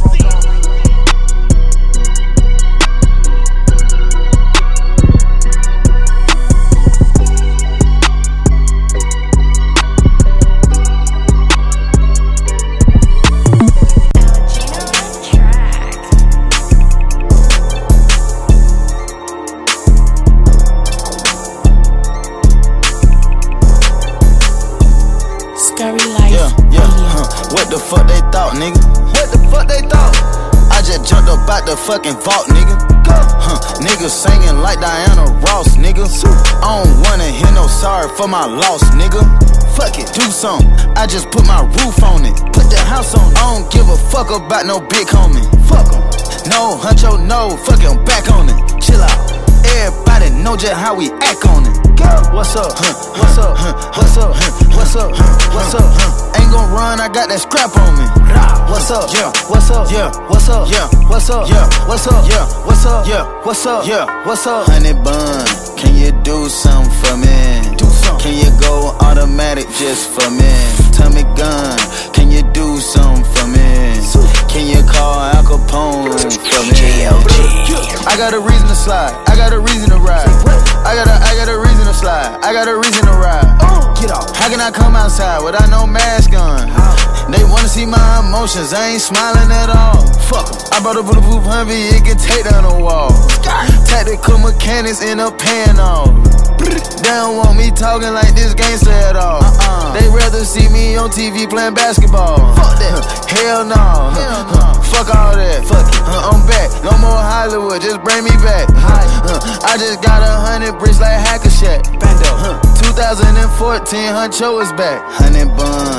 what the fuck they thought? I just jumped up out the fucking vault, nigga. Huh, niggas singing like Diana Ross, nigga. I don't wanna hear no sorry for my loss, nigga. Fuck it, do something. I just put my roof on it. Put the house on it. I don't give a fuck about no big homie. Fuck em. No, huncho, no, fuck it, I'm back on it. Chill out. Everybody know just how we act on it. What's up? Huh, what's up? Huh, what's up? Huh, what's up? Huh, what's up? Huh, ain't gon' run, I got that scrap on me. What's up? Yeah. What's up? Yeah. What's up? Yeah. What's up? Yeah. What's up? Yeah. What's up? Yeah. What's up? Yeah. What's up? Honey bun, can you do something for me? Do something. Can you go automatic just for me? Tommy gun, can you do something for me? Can you call Al Capone for me? I got a reason to slide. I got a reason to ride. I got a, I got a reason to slide. I got a reason to ride. Get off. How can I come outside without no mask on? They wanna see my emotions. I ain't smiling at all. Fuck 'em. I brought a bulletproof Humvee. It can take down the wall. Tactical mechanics end up paying off. They don't want me talking like this gangster at all. Uh-uh. They rather see me on T V playing basketball. Fuck that. Hell no. Hell no. Fuck all that. Fuck it. Uh, I'm back. No more Hollywood. Just bring me back. Uh, I just got a hundred bricks like Hackashack. Bando. Uh, twenty fourteen, Huncho is back. Honey bun.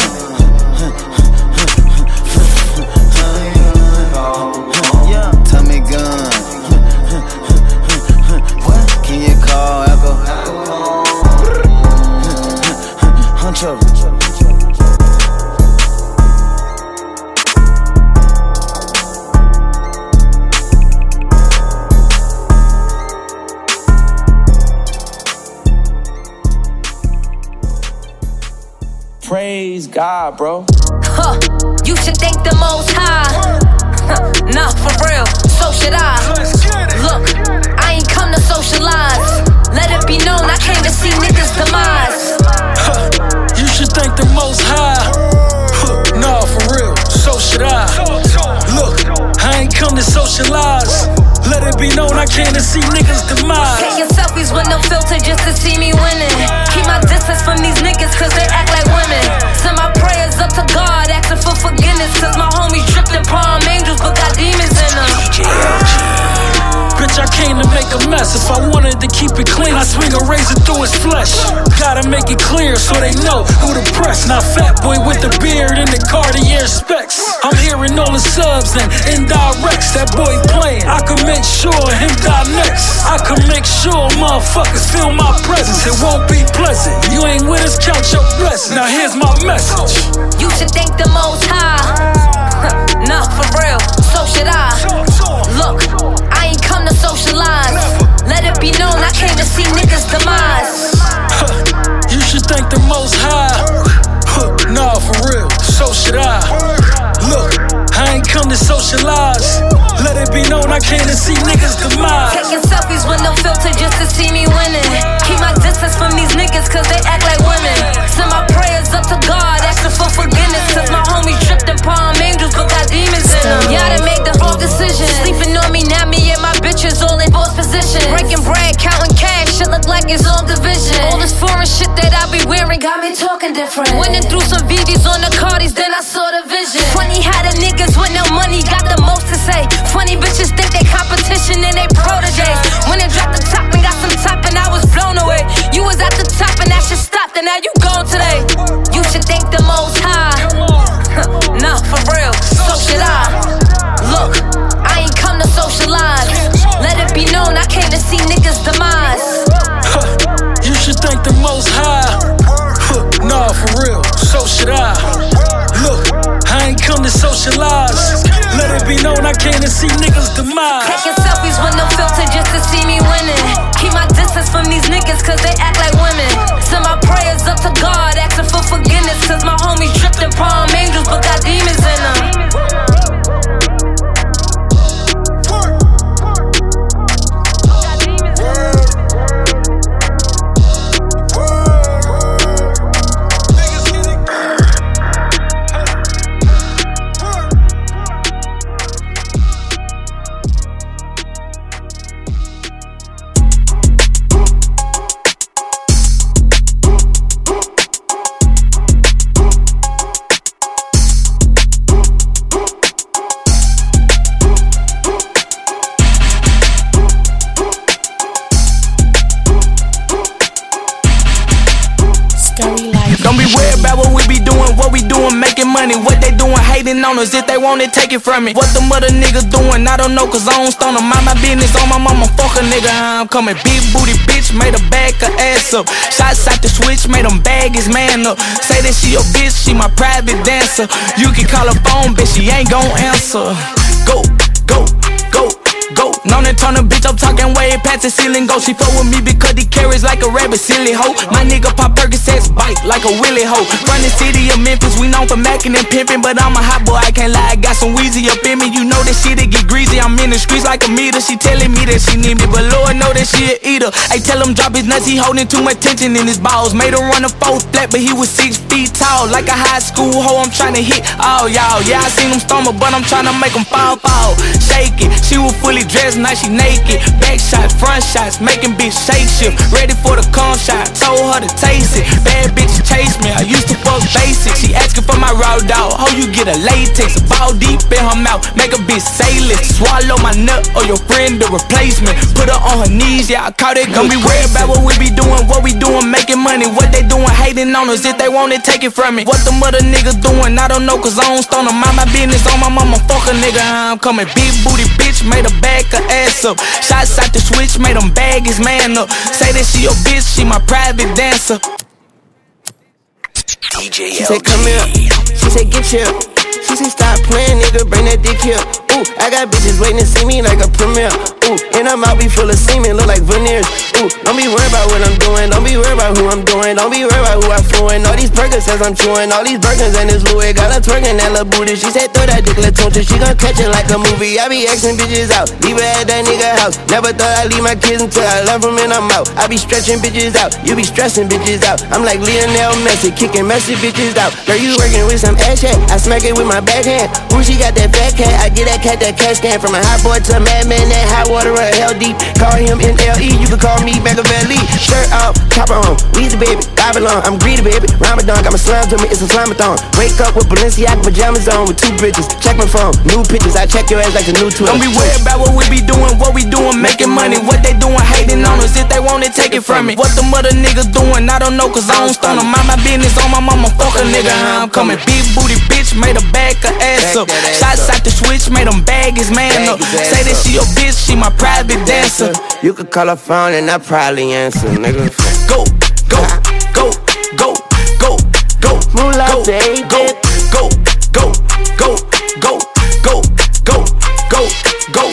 Yeah. Tommy gun. What? Can you call Echo? Huncho. Praise God, bro. Huh, you should thank the Most High. Huh, nah, for real, so should I. Look, I ain't come to socialize. Let it be known I came to see niggas' demise. Huh, you should thank the Most High. Huh, nah, for real, so should I. Look, I ain't come to socialize. Let it be known I came to see niggas' demise. Taking selfies with no filter just to see me winning. Keep my distance from these niggas cause they act like women. Send my prayers up to God, asking for forgiveness. Cause my homies tripped in palm angels but got demons in them. Bitch, I came to make a mess. If I wanted to keep it clean, I swing a razor through his flesh. Gotta make it clear so they know who to press. Not fat boy with the beard and the Cartier specs. I'm hearing all the subs and indirects. That boy playing, I can make sure him die next. I can make sure motherfuckers feel my presence. It won't be pleasant. You ain't with us, count your blessings. Now here's my message. You should thank the Most High. Nah, for real, so should I. Look, I ain't come to socialize. Let it be known I came to see niggas' demise. You should thank the Most High. Nah, for real, so should I. Look, I ain't come to socialize. Let it be known I came to see niggas' demise. Taking selfies with no filter just to see me winning. Keep my distance from these niggas cause they act like women. Send my prayers up to God, asking for forgiveness. Cause my homies tripped in palm angels but got demons in them. Y'all done made the wrong decision. Sleeping on me, now me and my bitches all in boss position. Breaking bread, counting cash, shit look like it's all division. All this foreign shit that I be wearing got me talking different. Winning through some V Vs on the Cardis, then I saw the vision. Funny how the niggas with no money got the most to say. Funny bitches think they competition and they proteges. When it dropped the top and got some top and I was blown away. You was at the top and that shit stopped and now you gone today. You should thank the Most High. Nah, for real, so should I. Look, I ain't come to socialize. Let it be known I came to see niggas' demise. You should thank the Most High. Nah, for real, so should I. Look, I ain't come to socialize. Let it be known I came to see niggas' demise. Taking selfies with no filter just to see me winning. Keep my distance from these niggas cause they act like women. Send my prayers up to God, asking for forgiveness. Cause my homies tripped in palm angels but got demons in them. money. What they doing hating on us? If they want it, take it from me. What the mother niggas doing? I don't know, cause I don't stone them. Mind my business on my mama, fuck a nigga. I'm coming big booty bitch, made her back her ass up. Shots out the switch, made them bag his man up. Say that she your bitch, she my private dancer. You can call her phone, bitch, she ain't gon' answer. Go, go, go, go. Known to turn a bitch up, talking way past the ceiling. Go, she fuck with me because he carries like a rabbit, silly hoe. My nigga pop Percocets, bite like a willy hoe. From the city of Memphis, we known for macking and pimping, but I'm a hot boy, I can't lie. I got some Weezy up in me, you know that shit it get greasy. I'm in the streets like a meter. She telling me that she need me, but Lord know that she a eater. I tell him drop his nuts, he holding too much tension in his balls. Made him run a four flat, but he was six feet tall. Like a high school hoe, I'm trying to hit all y'all. Yeah, I seen him stumble, but I'm trying to make him fall, fall. Shake it, she was fully dressed, now she naked. Back shots, front shots, making bitch shake shift. Ready for the con shot, told her to taste it. Bad bitch chase me, I used to fuck basic. She asking for my raw dog, how you get a latex? A ball deep in her mouth, make a bitch say it. Swallow my nut or your friend the replacement. Put her on her knees, yeah, I caught it. Don't be worried about what we be doing, what we doing, making money. What they doing, hating on us. If they want it, take it from me. What the mother niggas doing, I don't know, cause I don't stone them. Mind my business on my mama, fuck a nigga. I'm coming big booty bitch, made her back her ass up. Shots out the switch, made him bag his man up. Say that she your bitch, she my private dancer. D J She said come here, she said get here. She said stop playing, nigga, bring that dick here. Ooh, I got bitches waiting to see me like a premiere. Ooh, and I'm out, be full of semen, look like veneers. Ooh, don't be worried about what I'm doing, don't be worried about who I'm doing, don't be worried about who I'm fooling. All these Percocets I'm chewing, all these Birkins and this Louis. Got her twerking that little booty, she said throw that dick, let's touch it. She gon' catch it like a movie. I be asking bitches out, leave her at that nigga house. Never thought I'd leave my kids until I love them and I'm out. I be stretching bitches out, you be stressing bitches out. I'm like Lionel Messi, kicking messy bitches out. Girl, you working with some ass shit, I smack it with my backhand. Ooh, she got that fat cat, I get that cat that cash can. From a hot boy to a madman, that hot water run hell deep. Call him N L E, you can call me Machiavelli. Shirt off, chopper on, Weezy baby, Babylon. I'm greedy baby, Ramadan, got my slime to me, it's a slime-a-thon. Wake up with Balenciaga pajamas on with two bitches. Check my phone, new pictures, I check your ass like the new twelve. Don't be worried about what we be doing, what we doing, making money. What they doing, hating on us. If they want it, take it from me. What the mother niggas doing, I don't know, cause I don't stone them. Mind my business on my mama, fuck a nigga. I'm coming big booty bitch, made her back her ass up. Shots out the switch, made him bag his man up. Say that she your bitch, she my private dancer. You could call her phone and I probably answer, nigga. Go, go, go, go, go, go, Moolah, go, baby. go, go, go, go, go, go, go, go, go.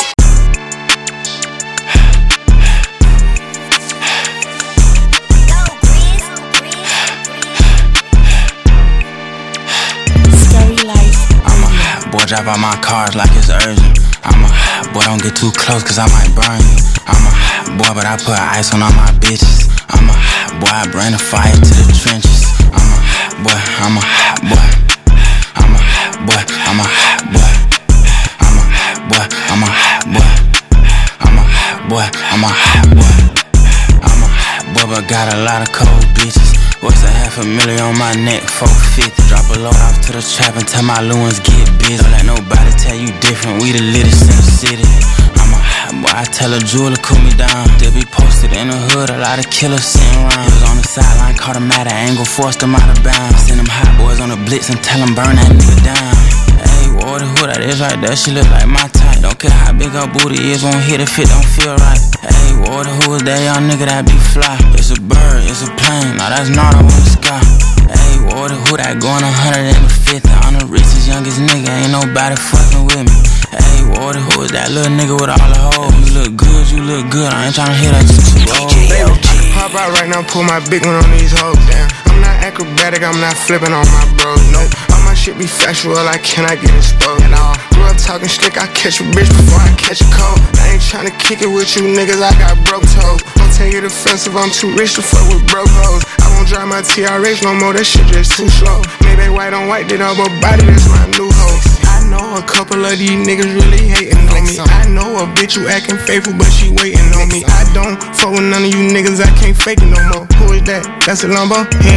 Boy, drive out my cars like it's urgent. I'm a hot boy, don't get too close cause I might burn you. I'm a hot boy, but I put ice on all my bitches. I'm a hot boy, I bring the fire to the trenches. I'm a hot boy, I'm a hot boy. I'm a hot boy, I'm a hot boy. I'm a hot boy, I'm a hot boy. I'm a hot boy, I'm a hot boy. I'm a hot boy, but got a lot of cold bitches. What's a half a million on my neck, four fifty. Drop a load off to the trap and tell my Lewins get busy. Don't let nobody tell you different, we the littest in the city. I'm a hot boy, I tell a jeweler cool me down. They'll be posted in the hood, a lot of killers sitting around. Was on the sideline, caught him at an angle, forced him out of bounds. Send them hot boys on the blitz and tell them burn that nigga down. Hey, water, who that is right there, she look like my type. Don't care how big her booty is, won't hit if it don't feel right. Hey, water, who is that young nigga that be fly? It's a bird, it's a plane, now that's not in the sky. Hey, water, who that going a hundred and fifty? I'm the richest, youngest nigga, ain't nobody fucking with me. Hey, water, who is that little nigga with all the hoes? You look good, you look good, I ain't tryna hear that shit. D J L G. Pop out right now, pull my big one on these hoes, damn. I'm not acrobatic, I'm not flipping on my bros, nope. All my shit be factual, I cannot get exposed at all. Grew up talking slick, I catch a bitch before I catch a cold. I ain't tryna kick it with you niggas, I got broke toes. Don't take it offensive, I'm too rich to fuck with broke hoes. I won't drive my T R H no more, that shit just too slow. Maybe white on white, did all but body, that's my new hoe. I know a couple of these niggas really hating on me. I know a bitch who acting faithful, but she waiting on me. I don't fuck with none of you niggas, I can't fake it no more. Who is that? That's a Lambo? Yeah, yeah.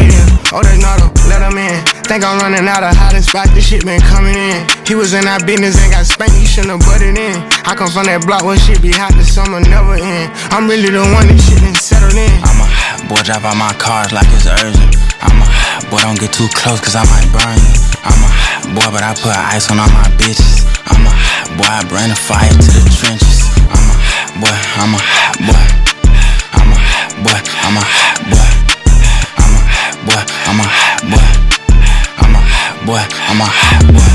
Oh, that's not a let him in. Think I'm running out of hiding spot, this shit been coming in. He was in our business and got spanked, he shouldn't have butted in. I come from that block where shit be hot, the summer never end. I'm really the one that shit done settled in. I'm a hot boy, drive out my cars like it's urgent. I'm a hot boy, don't get too close cause I might burn you. I'm a hot boy, but I put ice on all my bitches. I'm a hot boy, I bring the fire to the trenches. I'm a hot boy, I'm a hot boy. I'm a hot boy, I'm a hot boy. I'm a hot boy, I'm a hot boy. I'm a hot boy, I'm a hot boy.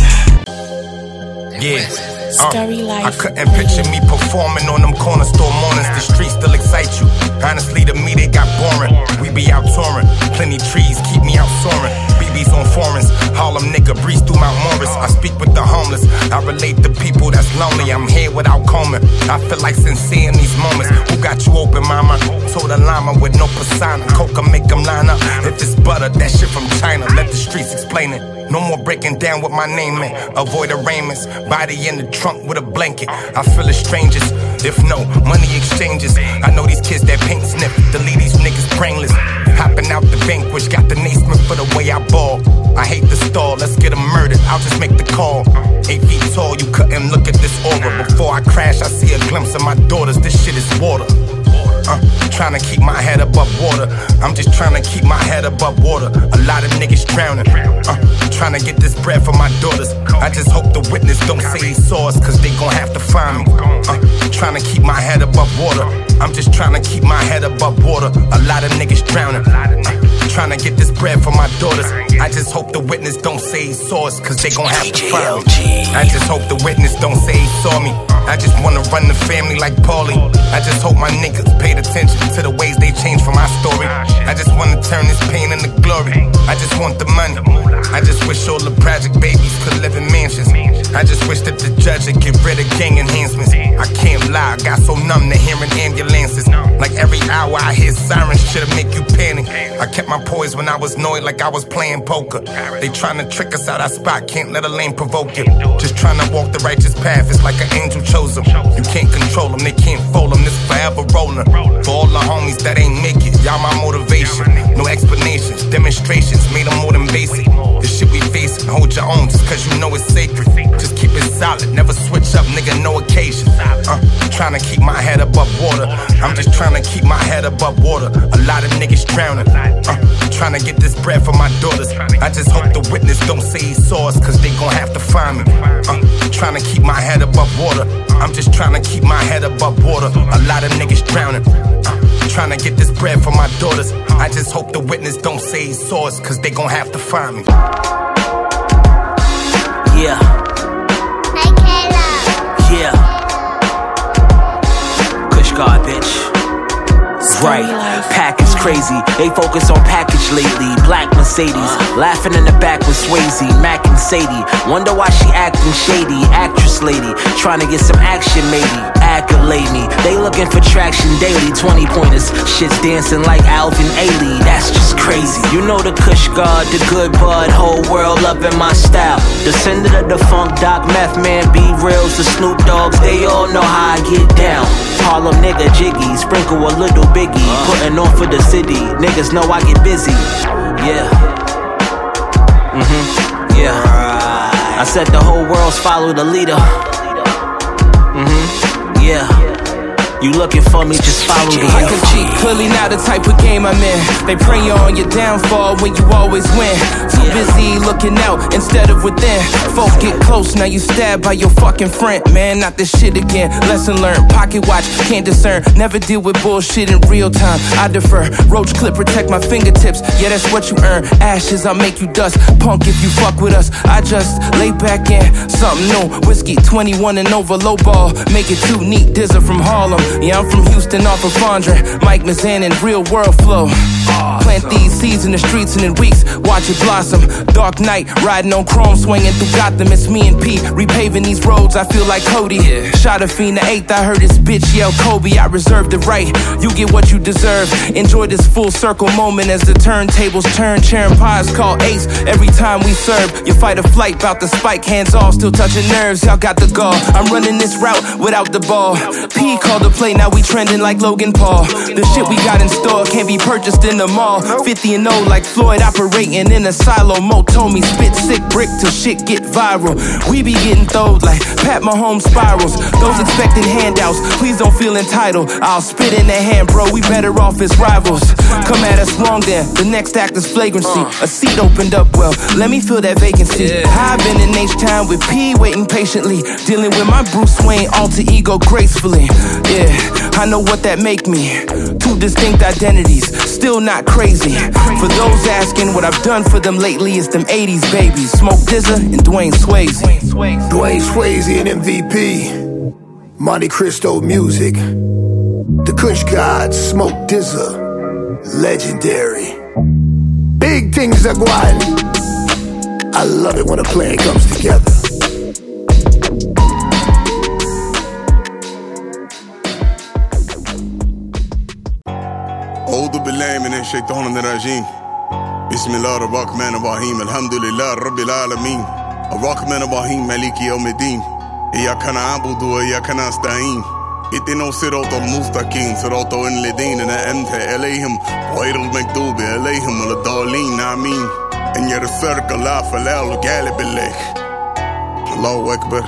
Yeah, uh, I couldn't picture me performing on them corner store mornings. The streets still excite you. Honestly, to me, they got boring. We be out touring. Plenty trees keep me out soaring. B B's on foreigns. Harlem nigga breeze through Mount Morris. I speak with the homeless. I relate to people that's lonely. I'm here without combing. I feel like sincere in these moments. Who got you open, mama? Told a llama with no persona. Coca make them line up. If it's butter, that shit from China. Let the streets explain it. No more breaking down what my name meant. Avoid arraignments. Body in the trunk with a blanket. I feel the strangest. If no, money exchanges. I know these kids that paint sniff. Delete these niggas brainless. Hopping out the vanquish. Got the nasement for the way I ball. I hate the stall. Let's get them murdered. I'll just make the call. Eight feet tall, you couldn't look at this aura. Before I crash, I see a glimpse of my daughters. This shit is water. Uh, trying to keep my head above water. I'm just trying to keep my head above water. A lot of niggas drowning. Uh, trying to get this bread for my daughters. I just hope the witness don't say he saw us, cause they gon' have to find me. Uh, trying to keep my head above water. I'm just trying to keep my head above water. A lot of niggas drowning. Uh, trying to get this bread for my daughters. I just hope the witness don't say he saw us, cause they gon' have to find me. I just hope the witness don't say he saw me. I just wanna run the family like Paulie. I just hope my niggas paid attention to the ways they changed from my story. I just wanna turn this pain into glory. I just want the money. I just wish all the project babies could live in mansions. I just wish that the judge would get rid of gang enhancements. I can't lie, I got so numb to hearing ambulances. Like every hour I hear sirens, shit'll make you panic. I kept my poise when I was annoyed like I was playing poker. They tryna trick us out our spot, can't let a lane provoke you. Just tryna walk the righteous path, it's like an angel chose them. You can't control them, they can't fold them, this forever rolling. For all the homies that ain't make it, y'all my motivation. No explanations, demonstrations, made them more than basic. The shit we facing, hold your own just cause you know it's sacred. Just keep it solid, never switch up, nigga, no occasion. Uh, tryna keep my head above water. I'm just tryna keep my head above water. A lot of niggas drowning. Uh, tryna get this bread for my daughters. I just hope the witness don't say he saw us, cause they gon' have to find me. Uh, tryna keep my head above water. I'm just tryna keep my head above water. A lot of niggas drowning. Uh, tryna get this bread for my daughters. I just hope the witness don't say he saw us, cause they gon' have to find me. Yeah. Hey, Kayla. Yeah. Kush God, bitch. Right, package crazy. They focus on package lately. Black Mercedes, laughing in the back with Swayze, Mac and Sadie. Wonder why she acting shady. Actress lady, trying to get some action maybe. Accolade me, they looking for traction daily. Twenty pointers, shit's dancing like Alvin Ailey. That's just crazy. You know the Kush God, the good bud, whole world loving my style. Descendant of the funk, Doc, Meth Man, B Reals, the Snoop Dogs. They all know how I get down. Harlem nigga Jiggy, sprinkle a little Biggie. Putting on for the city, niggas know I get busy. Yeah. Mm-hmm. Yeah. I said the whole world's follow the leader. Mm-hmm. Yeah. You looking for me, just follow me. I can cheat, clearly not the type of game I'm in. They prey on your downfall when you always win. Too busy looking out instead of within. Folk get close, now you stabbed by your fucking friend. Man, not this shit again. Lesson learned, pocket watch, can't discern. Never deal with bullshit in real time. I defer, roach clip, protect my fingertips. Yeah, that's what you earn. Ashes, I'll make you dust. Punk if you fuck with us. I just lay back in, something new. Whiskey, twenty-one and over, low ball. Make it too neat, Dizzer from Harlem. Yeah, I'm from Houston off of Fondren. Mike Mazan and Real World Flow. Plant these seeds in the streets and in weeks, watch it blossom. Dark night, riding on chrome, swinging through Gotham. It's me and Pete, repaving these roads, I feel like Cody. Shot a fiend the eighth, I heard this bitch yell Kobe. I reserve the right, you get what you deserve. Enjoy this full circle moment as the turntables turn. Sharing pies call ace every time we serve. You fight or flight, bout the spike, hands off, still touching nerves. Y'all got the gall, I'm running this route without the ball. P called the play, now we trending like Logan Paul. The shit we got in store can't be purchased in the mall. fifty and oh like Floyd operating in a silo. Mo told me spit sick brick till shit get viral. We be getting throwed like Pat Mahomes spirals. Those expecting handouts, please don't feel entitled. I'll spit in their hand, bro, we better off as rivals. Come at us wrong then, the next act is flagrancy. A seat opened up, well, let me fill that vacancy. I've been in H-Town with P, waiting patiently, dealing with my Bruce Wayne alter ego gracefully. Yeah, I know what that make me. Two distinct identities, still not crazy. For those asking what I've done for them lately, it's them eighties babies. Smoke D Z A and Dwayne Swayze. Dwayne Swayze and M V P, Monte Cristo music, the Kush Gods, Smoke D Z A, legendary. Big things are going. I love it when a plan comes together. أعوذ بالله من الشيطان الرجيم بسم الله الرحمن الرحيم الحمد لله رب العالمين الرحمن الرحيم مالك يوم الدين إياك نعبد وإياك نستعين اهدنا الصراط المستقيم صراط الذين أنعمت عليهم غير المغضوب عليهم ولا الضالين آمين إن يرسلك الله فلا غالب له الله أكبر.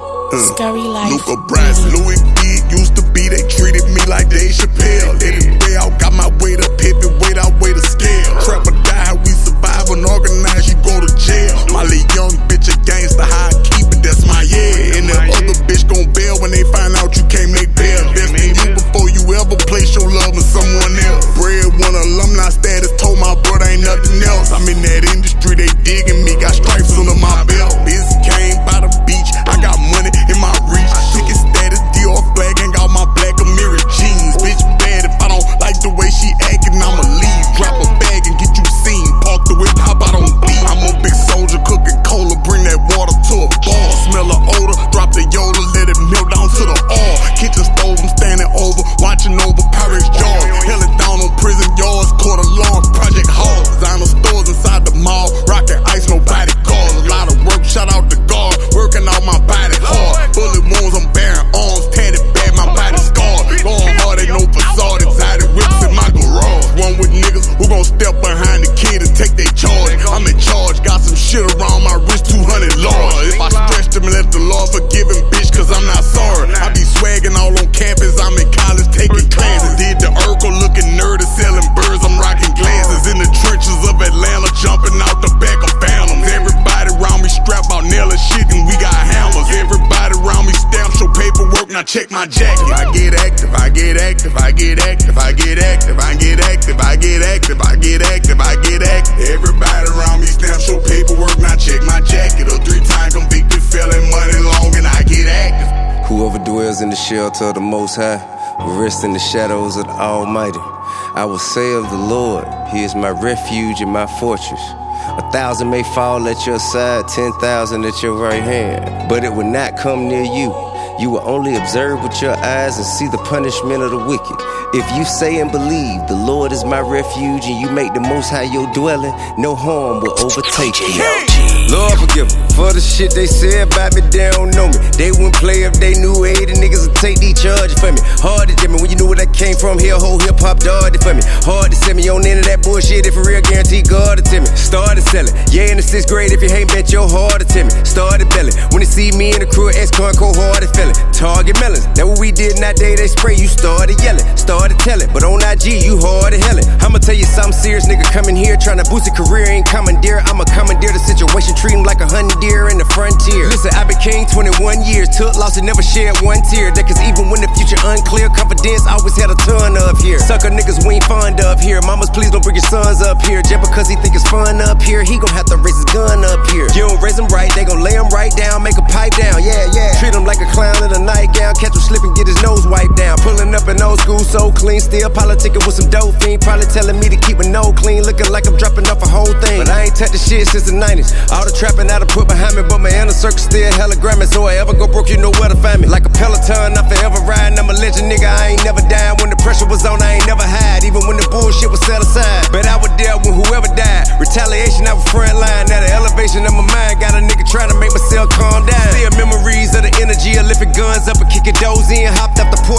Luca Brats, Louis B used to be, they treated me like Dave Chappelle. Everywhere I got my weight up, pivot, weight out, weight of scale. Trap or die, we survive and organize, you go to jail. My little young bitch a gangster, how I keep it, that's my yeah. And the other bitch gon' bail when they find out you can't make bail. Best in you before you ever place your love in someone else. Breadwinner, alumni status, told my brother ain't nothing else. I'm in that industry, they digging me, got stripes under my belt. Biz came by the beach, I got money in my reach. Ticket status, Dior flag, hang out my black Amiri jeans. Bitch bad, if I don't like the way she actin', I'ma leave. Drop a bag and get you seen. Park the whip, hop out on beat. I'm a big soldier, cooking cola, bring that water to a bar. Smell the odor, drop the Yoda, let it melt down to the oil. Kitchen stove, I'm standing over, watching over Pirates jaws. Held it down on prison yards, court alarm, Project Hall. Designer stores inside the mall, rockin' ice, nobody calls. A lot of work, shout out the guard, working out my body hard. Bullet wounds, I'm bearing arms, tatted bad, my body scarred. Going hard, ain't no facade, exotic whips in my garage. One with niggas who gon' step behind the kid and take their charge. I'm in charge, got some shit around my wrist, two hundred large. If I stretch them and let the law forgive him, bitch, cause I'm not sorry. I be swagging all on campus, I'm in college taking classes. Did the Urkel looking nerdy, selling birds, I'm rocking glasses. In the trenches of Atlanta, jumping out the back of phantoms. Everybody around me strap out nailing shit and we got hammers. Everybody around me stamp, show paperwork, now check my jacket. I get active, I get active, I get active, I get active, I get active, I get active, I get active, I get active. Everybody around me stamp, show paperwork, now check my jacket. A three-time convicted felon, money long, and I get active. Whoever dwells in the shelter of the Most High will rest in the shadows of the Almighty. I will say of the Lord, He is my refuge and my fortress. A thousand may fall at your side, ten thousand at your right hand, but it will not come near you. You will only observe with your eyes and see the punishment of the wicked. If you say and believe the Lord is my refuge and you make the Most High your dwelling, no harm will overtake you. Lord forgive them for the shit they said about me, they don't know me. They wouldn't play if they knew eighty niggas would take these charges for me. Hard to tell me when you knew where that came from, here whole hip hop dog for me. Hard to send me on into that bullshit if for real guarantee God to tell me. Started selling, yeah in the sixth grade if you ain't bet your heart to tell me. Started belling, when they see me in the crew, ex-con cold hard feeling. Target melons, that what we did in that day they spray, you started yelling. Started telling, but on I G you hard to hellin'. I'ma tell you something serious, nigga coming here trying to boost a career, ain't commandeer. I'ma commandeer the situation, treat him like a honey deer in the frontier. Listen, I've been king twenty-one years, took loss and never shed one tear. That cause even when the future unclear, confidence always had a ton of here. Sucker niggas we ain't fond of here. Mamas, please don't bring your sons up here. Just because he think it's fun up here, he gon' have to raise his gun up here. You don't raise him right, they gon' lay him right down, make a pipe down, yeah, yeah. Treat him like a clown in a nightgown, catch him slipping, get his nose wiped down. Pulling up in old school, so clean, still politicking with some dope fiend. Probably telling me to keep a no clean, looking like I'm dropping off a whole thing. But I ain't touched the shit since the nineties. All the trapping I done put behind me, but my inner circle still hella grimy. So I ever go broke, you know where to find me. Like a Peloton, I'm forever riding. I'm a legend, nigga, I ain't never dying. When the pressure was on, I ain't never hide. Even when the bullshit was set aside. But I would deal with whoever died. Retaliation, I was front line. Now the elevation of my mind got a nigga trying to make myself calm down. Still memories of the energy of lifting guns up and kicking doors in. Hopped up the porch ten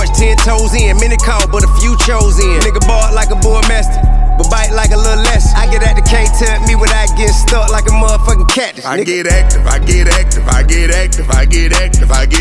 toes in. Many called, but a few chose in. Nigga bought like a boy master, but bite like a little less. I get at the can't tell me without getting stuck like a motherfucking cactus. I get active, I get active, I get active, I get active, I